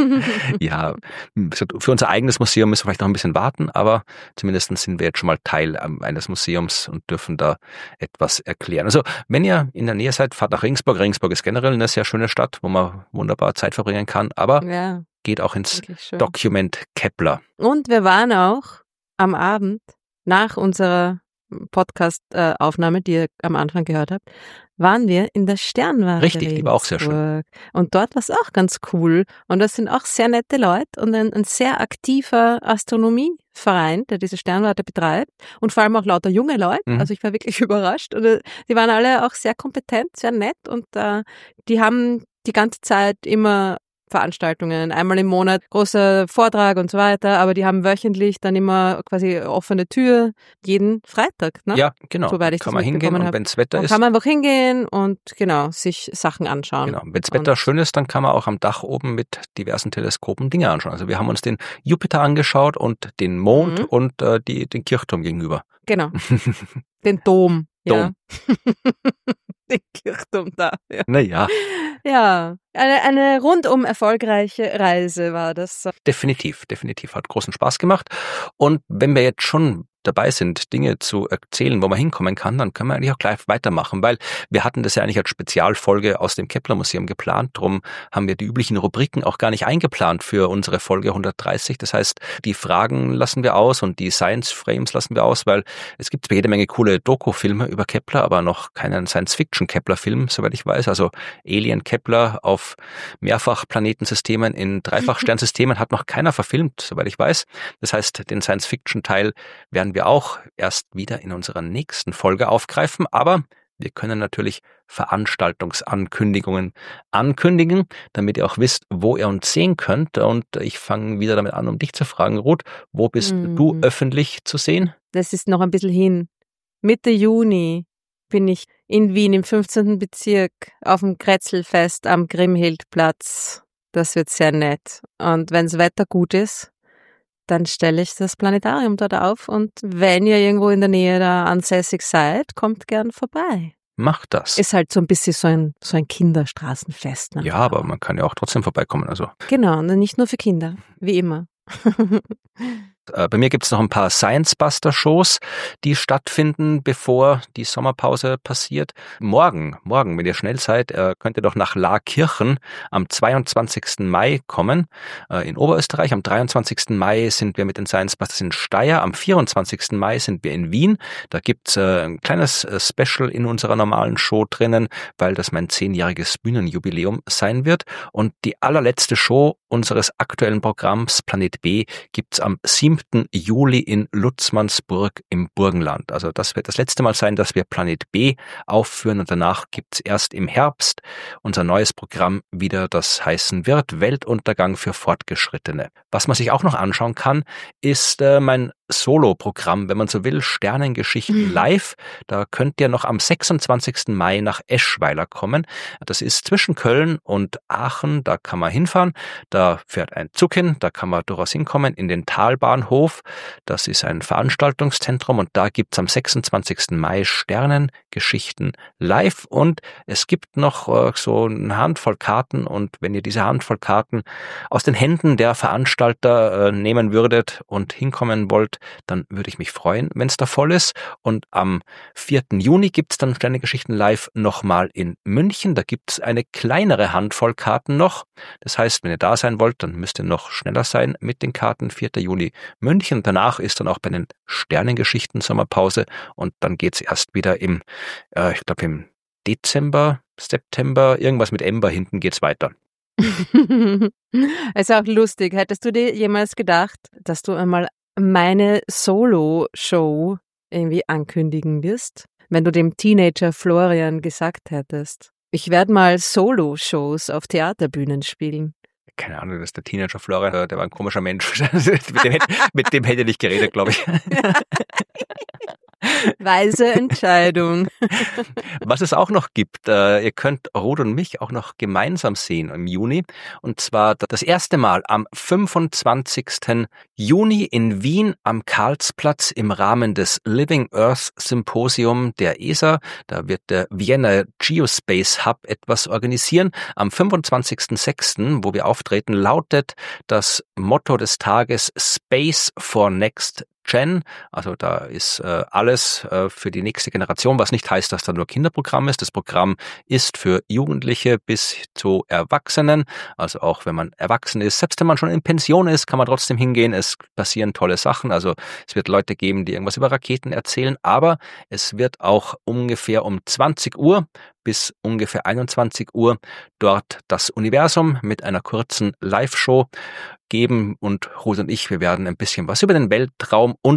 Ja, für unser eigenes Museum müssen wir vielleicht noch ein bisschen warten, aber zumindest sind wir jetzt schon mal Teil eines Museums und dürfen da etwas erklären. Also wenn ihr in der Nähe seid, fahrt nach Regensburg. Regensburg ist generell eine sehr schöne Stadt, wo man wunderbar Zeit verbringen kann, aber Ja, geht auch ins wirklich schön. Document Kepler. Und wir waren auch am Abend nach unserer Podcast-Aufnahme, die ihr am Anfang gehört habt, waren wir in der Sternwarte. Richtig, die war auch sehr schön. Regensburg. Und dort war es auch ganz cool. Und das sind auch sehr nette Leute und ein, ein sehr aktiver Astronomieverein, der diese Sternwarte betreibt. Und vor allem auch lauter junge Leute. Mhm. Also ich war wirklich überrascht. Und äh, die waren alle auch sehr kompetent, sehr nett. Und äh, die haben die ganze Zeit immer Veranstaltungen. Einmal im Monat großer Vortrag und so weiter, aber die haben wöchentlich dann immer quasi offene Tür, jeden Freitag, ne? Ja, genau. Soweit ich kann das man hingehen und hab. wenn's Wetter und ist. kann man einfach hingehen und genau, sich Sachen anschauen. Genau. Wenn's Wetter schön ist, dann kann man auch am Dach oben mit diversen Teleskopen Dinge anschauen. Also wir haben uns den Jupiter angeschaut und den Mond Mhm. und äh, die, den Kirchturm gegenüber. Genau. Den Dom. Ja. Dom. Den Kirchturm da. Ja. Naja, Ja, eine, eine rundum erfolgreiche Reise war das. definitiv, definitiv. Hat großen Spaß gemacht. Und wenn wir jetzt schon dabei sind, Dinge zu erzählen, wo man hinkommen kann, dann können wir eigentlich auch gleich weitermachen, weil wir hatten das ja eigentlich als Spezialfolge aus dem Kepler-Museum geplant. Drum haben wir die üblichen Rubriken auch gar nicht eingeplant für unsere Folge hundertdreißig. Das heißt, die Fragen lassen wir aus und die Science-Frames lassen wir aus, weil es gibt zwar jede Menge coole Doku-Filme über Kepler, aber noch keinen Science-Fiction-Kepler-Film, soweit ich weiß. Also Alien Kepler auf Mehrfach-Planetensystemen in Dreifach-Sternsystemen hat noch keiner verfilmt, soweit ich weiß. Das heißt, den Science-Fiction-Teil werden wir auch erst wieder in unserer nächsten Folge aufgreifen, aber wir können natürlich Veranstaltungsankündigungen ankündigen, damit ihr auch wisst, wo ihr uns sehen könnt. Und ich fange wieder damit an, um dich zu fragen, Ruth, wo bist Mhm. du öffentlich zu sehen? Das ist noch ein bisschen hin. Mitte Juni bin ich in Wien im fünfzehnten Bezirk auf dem Kretzelfest am Grimhildplatz. Das wird sehr nett. Und wenn das Wetter gut ist, dann stelle ich das Planetarium dort auf. Und wenn ihr irgendwo in der Nähe da ansässig seid, kommt gern vorbei. Macht das. Ist halt so ein bisschen so ein, so ein Kinderstraßenfest. Ne? Ja, aber man kann ja auch trotzdem vorbeikommen. Also Genau, und nicht nur für Kinder, wie immer. Äh, bei mir gibt's noch ein paar Science-Buster-Shows, die stattfinden, bevor die Sommerpause passiert. Morgen, morgen, wenn ihr schnell seid, äh, könnt ihr doch nach Laakirchen am zweiundzwanzigsten Mai kommen, äh, in Oberösterreich. Am dreiundzwanzigsten Mai sind wir mit den Science-Busters in Steyr. Am vierundzwanzigsten Mai sind wir in Wien. Da gibt's äh, ein kleines äh, Special in unserer normalen Show drinnen, weil das mein zehnjähriges Bühnenjubiläum sein wird. Und die allerletzte Show unseres aktuellen Programms Planet B gibt's am siebten Juli in Lutzmannsburg im Burgenland. Also das wird das letzte Mal sein, dass wir Planet B aufführen und danach gibt's erst im Herbst unser neues Programm wieder, das heißen wird Weltuntergang für Fortgeschrittene. Was man sich auch noch anschauen kann, ist äh, mein Solo-Programm, wenn man so will, Sternengeschichten live. Da könnt ihr noch am sechsundzwanzigsten Mai nach Eschweiler kommen. Das ist zwischen Köln und Aachen, da kann man hinfahren. Da fährt ein Zug hin, da kann man durchaus hinkommen in den Talbahnhof. Das ist ein Veranstaltungszentrum und da gibt's am sechsundzwanzigsten Mai Sternengeschichten live und es gibt noch äh, so eine Handvoll Karten und wenn ihr diese Handvoll Karten aus den Händen der Veranstalter äh, nehmen würdet und hinkommen wollt, dann würde ich mich freuen, wenn es da voll ist. Und am vierten Juni gibt's dann Sternengeschichten live nochmal in München. Da gibt's eine kleinere Handvoll Karten noch. Das heißt, wenn ihr da sein wollt, dann müsst ihr noch schneller sein mit den Karten. vierten Juni München. Danach ist dann auch bei den Sternengeschichten Sommerpause und dann geht's erst wieder im, äh, ich glaube im Dezember, September, irgendwas mit Ember hinten geht's weiter. Ist auch lustig. Hättest du dir jemals gedacht, dass du einmal meine Solo-Show irgendwie ankündigen wirst, wenn du dem Teenager Florian gesagt hättest, ich werde mal Solo-Shows auf Theaterbühnen spielen? Keine Ahnung, das ist der Teenager Florian, der war ein komischer Mensch. mit, dem hätte, mit dem hätte ich nicht geredet, glaube ich. Weise Entscheidung. Was es auch noch gibt, äh, ihr könnt Ruth und mich auch noch gemeinsam sehen im Juni. Und zwar das erste Mal am fünfundzwanzigsten Juni in Wien am Karlsplatz im Rahmen des Living Earth Symposium der E S A. Da wird der Vienna Geospace Hub etwas organisieren. Am fünfundzwanzigsten sechsten, wo wir auftreten, lautet das Motto des Tages Space for Next Gen, also da ist äh, alles äh, für die nächste Generation, was nicht heißt, dass da nur Kinderprogramm ist. Das Programm ist für Jugendliche bis zu Erwachsenen, also auch wenn man erwachsen ist, selbst wenn man schon in Pension ist, kann man trotzdem hingehen. Es passieren tolle Sachen, also es wird Leute geben, die irgendwas über Raketen erzählen, aber es wird auch ungefähr um zwanzig Uhr bis ungefähr einundzwanzig Uhr dort das Universum mit einer kurzen Live-Show geben und Ruth und ich, wir werden ein bisschen was über den Weltraum und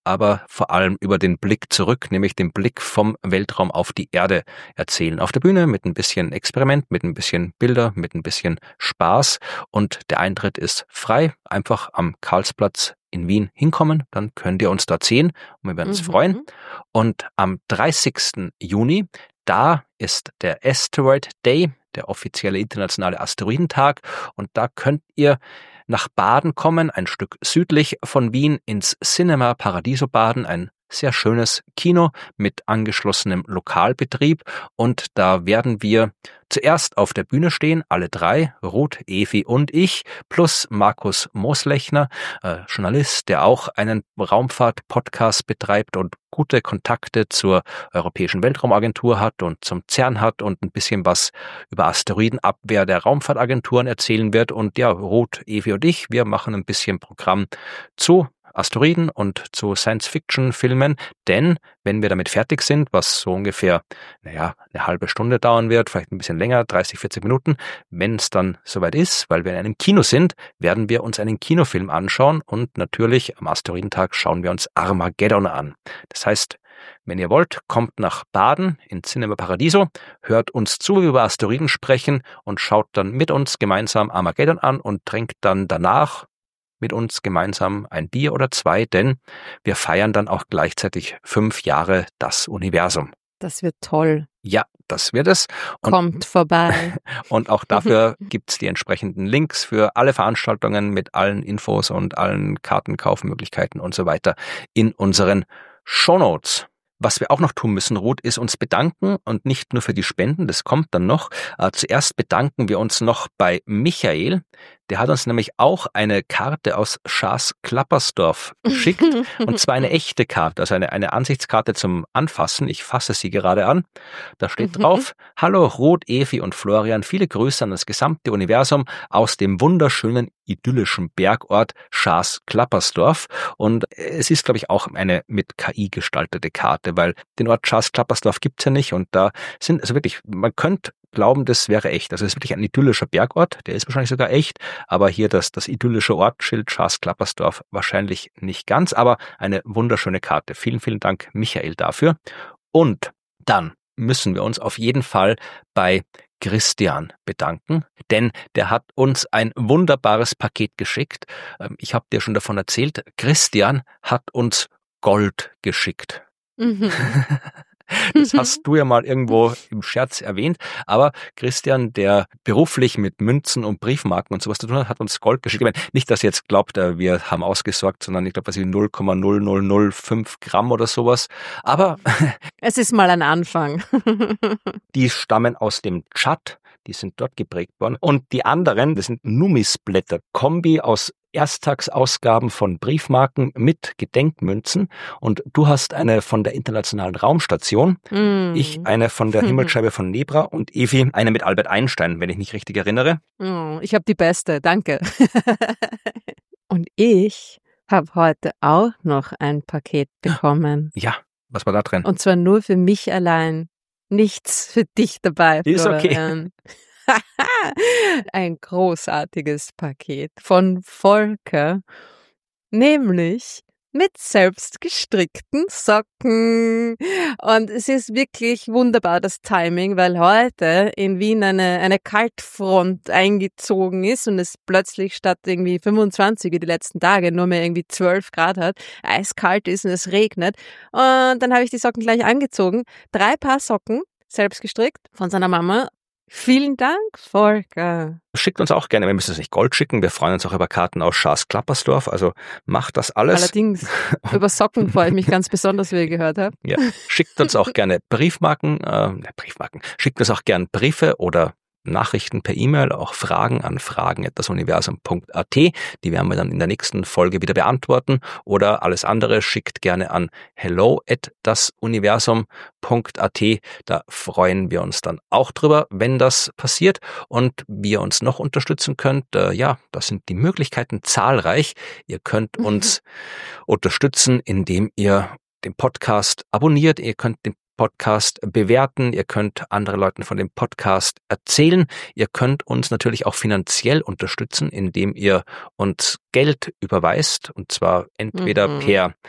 aber vor allem über den Blick zurück, nämlich den Blick vom Weltraum auf die Erde erzählen. Auf der Bühne mit ein bisschen Experiment, mit ein bisschen Bilder, mit ein bisschen Spaß. Und der Eintritt ist frei. Einfach am Karlsplatz in Wien hinkommen, dann könnt ihr uns dort sehen und wir werden uns mhm. freuen. Und am dreißigsten Juni, da ist der Asteroid Day, der offizielle internationale Asteroidentag, und da könnt ihr nach Baden kommen, ein Stück südlich von Wien, ins Cinema Paradiso Baden, ein sehr schönes Kino mit angeschlossenem Lokalbetrieb, und da werden wir zuerst auf der Bühne stehen, alle drei, Ruth, Evi und ich, plus Markus Moslechner, äh, Journalist, der auch einen Raumfahrt-Podcast betreibt und gute Kontakte zur Europäischen Weltraumagentur hat und zum CERN hat und ein bisschen was über Asteroidenabwehr der Raumfahrtagenturen erzählen wird. Und ja, Ruth, Evi und ich, wir machen ein bisschen Programm zu Asteroiden und zu Science-Fiction-Filmen, denn wenn wir damit fertig sind, was so ungefähr, naja, eine halbe Stunde dauern wird, vielleicht ein bisschen länger, dreißig, vierzig Minuten, wenn es dann soweit ist, weil wir in einem Kino sind, werden wir uns einen Kinofilm anschauen, und natürlich am Asteroidentag schauen wir uns Armageddon an. Das heißt, wenn ihr wollt, kommt nach Baden in Cinema Paradiso, hört uns zu, wie wir über Asteroiden sprechen, und schaut dann mit uns gemeinsam Armageddon an und trinkt dann danach mit uns gemeinsam ein Bier oder zwei, denn wir feiern dann auch gleichzeitig fünf Jahre das Universum. Das wird toll. Ja, das wird es. Und kommt vorbei. Und auch dafür gibt's die entsprechenden Links für alle Veranstaltungen mit allen Infos und allen Kartenkaufmöglichkeiten und so weiter in unseren Shownotes. Was wir auch noch tun müssen, Ruth, ist uns bedanken, und nicht nur für die Spenden, das kommt dann noch. Äh, zuerst bedanken wir uns noch bei Michael. Der hat uns nämlich auch eine Karte aus Schaas-Klappersdorf geschickt, und zwar eine echte Karte, also eine, eine Ansichtskarte zum Anfassen. Ich fasse sie gerade an. Da steht drauf: Hallo Ruth, Evi und Florian, viele Grüße an das gesamte Universum aus dem wunderschönen, idyllischen Bergort Schaas-Klappersdorf. Und es ist, glaube ich, auch eine mit K I gestaltete Karte, weil den Ort Schaas-Klappersdorf gibt's ja nicht, und da sind, also wirklich, man könnte glauben, das wäre echt. Also es ist wirklich ein idyllischer Bergort, der ist wahrscheinlich sogar echt, aber hier das, das idyllische Ortsschild Schaas-Klappersdorf wahrscheinlich nicht ganz, aber eine wunderschöne Karte. Vielen, vielen Dank, Michael, dafür. Und dann müssen wir uns auf jeden Fall bei Christian bedanken, denn der hat uns ein wunderbares Paket geschickt. Ich habe dir schon davon erzählt, Christian hat uns Gold geschickt. Mhm. Das hast du ja mal irgendwo im Scherz erwähnt, aber Christian, der beruflich mit Münzen und Briefmarken und sowas zu tun hat, hat uns Gold geschickt. Ich meine, nicht, dass ihr jetzt glaubt, wir haben ausgesorgt, sondern ich glaube, was ist null Komma null null null fünf Gramm oder sowas. Aber es ist mal ein Anfang. Die stammen aus dem Tschad, die sind dort geprägt worden. Und die anderen, das sind Numisblätter, Kombi aus Ersttagsausgaben von Briefmarken mit Gedenkmünzen, und du hast eine von der Internationalen Raumstation, mm. ich eine von der Himmelsscheibe von Nebra und Evi eine mit Albert Einstein, wenn ich mich richtig erinnere. Oh, ich habe die beste, danke. Und ich habe heute auch noch ein Paket bekommen. Ja, was war da drin? Und zwar nur für mich allein. Nichts für dich dabei, Ist okay. Ein großartiges Paket von Volker, nämlich mit selbst gestrickten Socken. Und es ist wirklich wunderbar, das Timing, weil heute in Wien eine, eine Kaltfront eingezogen ist und es plötzlich statt irgendwie fünfundzwanzig wie die letzten Tage nur mehr irgendwie zwölf Grad hat, eiskalt ist und es regnet. Und dann habe ich die Socken gleich angezogen. Drei Paar Socken, selbst gestrickt, von seiner Mama. Vielen Dank, Volker. Schickt uns auch gerne, wir müssen es nicht Gold schicken, wir freuen uns auch über Karten aus Schaas-Klappersdorf, also macht das alles. Allerdings, über Socken freue ich mich ganz besonders, wie ihr gehört habt. Ja, schickt uns auch gerne Briefmarken, äh, Briefmarken, schickt uns auch gerne Briefe oder Nachrichten per E-Mail, auch Fragen an fragen at das universum punkt a t. Die werden wir dann in der nächsten Folge wieder beantworten. Oder alles andere schickt gerne an hello at das universum punkt a t. Da freuen wir uns dann auch drüber, wenn das passiert. Und wie ihr uns noch unterstützen könnt, äh, ja, das sind die Möglichkeiten zahlreich. Ihr könnt uns unterstützen, indem ihr den Podcast abonniert. Ihr könnt den Podcast bewerten, ihr könnt andere Leuten von dem Podcast erzählen, ihr könnt uns natürlich auch finanziell unterstützen, indem ihr uns Geld überweist, und zwar entweder mhm. per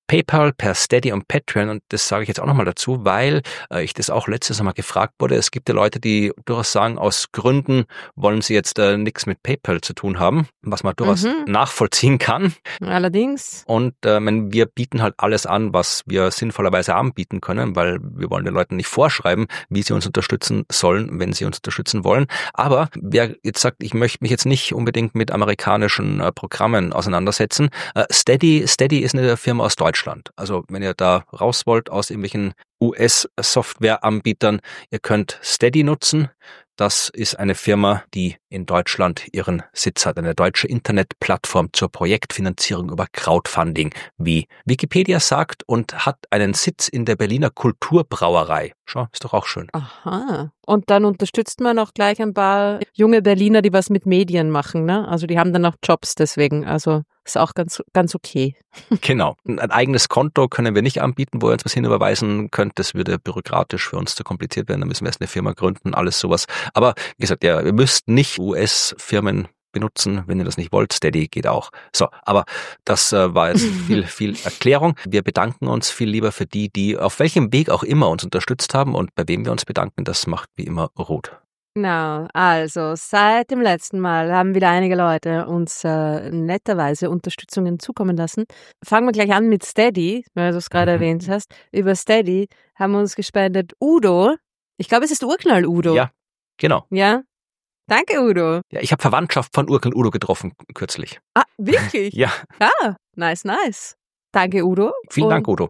PayPal, per Steady und Patreon, und das sage ich jetzt auch nochmal dazu, weil äh, ich das auch letztes Mal gefragt wurde. Es gibt ja Leute, die durchaus sagen, aus Gründen wollen sie jetzt äh, nichts mit PayPal zu tun haben, was man durchaus Mhm. nachvollziehen kann. Allerdings. Und äh, mein, wir bieten halt alles an, was wir sinnvollerweise anbieten können, weil wir wollen den Leuten nicht vorschreiben, wie sie uns unterstützen sollen, wenn sie uns unterstützen wollen. Aber wer jetzt sagt, ich möchte mich jetzt nicht unbedingt mit amerikanischen äh, Programmen auseinandersetzen, äh, Steady, Steady ist eine Firma aus Deutschland. Also wenn ihr da raus wollt aus irgendwelchen U S-Softwareanbietern, ihr könnt Steady nutzen. Das ist eine Firma, die in Deutschland ihren Sitz hat, eine deutsche Internetplattform zur Projektfinanzierung über Crowdfunding, wie Wikipedia sagt, und hat einen Sitz in der Berliner Kulturbrauerei. Schau, ist doch auch schön. Aha. Und dann unterstützt man auch gleich ein paar junge Berliner, die was mit Medien machen, ne? Also die haben dann auch Jobs deswegen. Also ist auch ganz, ganz okay. Genau. Ein eigenes Konto können wir nicht anbieten, wo ihr uns was hinüberweisen könnt. Das würde bürokratisch für uns zu kompliziert werden. Da müssen wir erst eine Firma gründen, alles sowas. Aber wie gesagt, ja, ihr müsst nicht U S-Firmen benutzen, wenn ihr das nicht wollt. Steady geht auch. So, aber das äh, war jetzt viel, viel Erklärung. Wir bedanken uns viel lieber für die, die auf welchem Weg auch immer uns unterstützt haben, und bei wem wir uns bedanken, das macht wie immer Ruth. Genau, also seit dem letzten Mal haben wieder einige Leute uns äh, netterweise Unterstützungen zukommen lassen. Fangen wir gleich an mit Steady, weil du es gerade Mhm. erwähnt hast. Über Steady haben uns gespendet Udo. Ich glaube, es ist Urknall Udo. Ja, genau. Ja? Danke, Udo. Ja, ich habe Verwandtschaft von Urkel Udo getroffen kürzlich. Ah, wirklich? Ja, Ah, nice, nice. Danke, Udo. vielen Und Dank, Udo.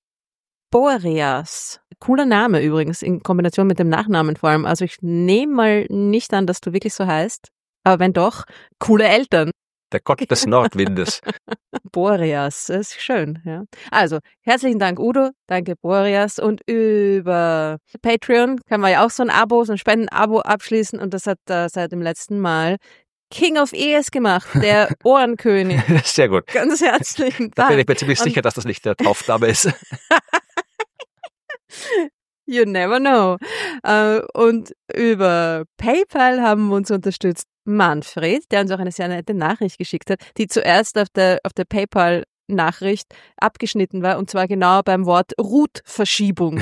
Boreas. Cooler Name übrigens, in Kombination mit dem Nachnamen vor allem. Also ich nehme mal nicht an, dass du wirklich so heißt. Aber wenn doch, coole Eltern. Der Gott des Nordwindes. Boreas, das ist schön, ja. Also, herzlichen Dank, Udo. Danke, Boreas. Und über Patreon kann man ja auch so ein Abo, so ein Spenden-Abo abschließen. Und das hat äh, seit dem letzten Mal King of Ears gemacht, der Ohrenkönig. Sehr gut. Ganz herzlichen Da bin Dank. ich mir ziemlich Und- sicher, dass das nicht der Taufname ist. You never know. Äh, Und über PayPal haben uns unterstützt Manfred, der uns auch eine sehr nette Nachricht geschickt hat, die zuerst auf der, auf der PayPal-Nachricht abgeschnitten war, und zwar genau beim Wort Root-Verschiebung.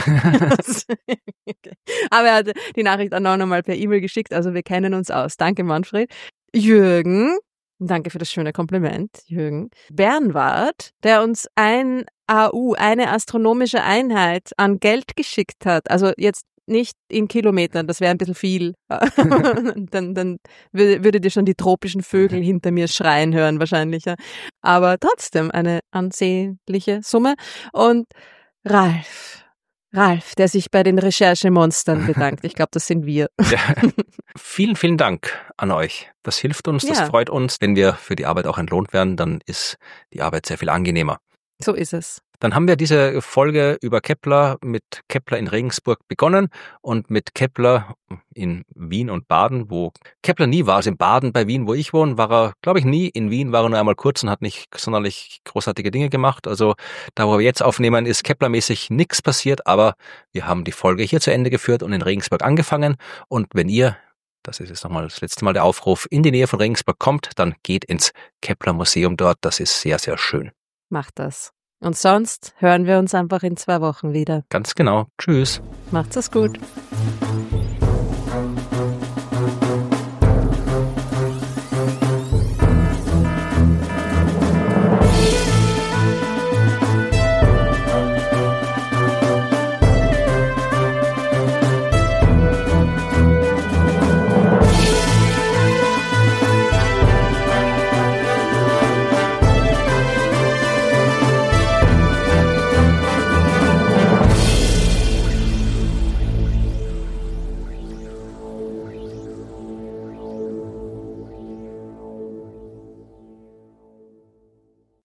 Aber er hat die Nachricht auch noch einmal per E-Mail geschickt, also wir kennen uns aus. Danke, Manfred. Jürgen, danke für das schöne Kompliment, Jürgen. Bernward, der uns ein A U, eine astronomische Einheit an Geld geschickt hat. Also jetzt nicht in Kilometern, das wäre ein bisschen viel. dann, dann würdet ihr schon die tropischen Vögel hinter mir schreien hören wahrscheinlich. Ja. Aber trotzdem eine ansehnliche Summe. Und Ralf, Ralf, der sich bei den Recherchemonstern bedankt. Ich glaube, das sind wir. Ja. Vielen, vielen Dank an euch. Das hilft uns, das Ja. freut uns. Wenn wir für die Arbeit auch entlohnt werden, dann ist die Arbeit sehr viel angenehmer. So ist es. Dann haben wir diese Folge über Kepler mit Kepler in Regensburg begonnen und mit Kepler in Wien und Baden, wo Kepler nie war. Also in Baden bei Wien, wo ich wohne, war er, glaube ich, nie. In Wien war er nur einmal kurz und hat nicht sonderlich großartige Dinge gemacht. Also da, wo wir jetzt aufnehmen, ist Kepler-mäßig nichts passiert, aber wir haben die Folge hier zu Ende geführt und in Regensburg angefangen. Und wenn ihr, das ist jetzt nochmal das letzte Mal der Aufruf, in die Nähe von Regensburg kommt, dann geht ins Kepler-Museum dort. Das ist sehr, sehr schön. Macht das. Und sonst hören wir uns einfach in zwei Wochen wieder. Ganz genau. Tschüss. Macht's es gut.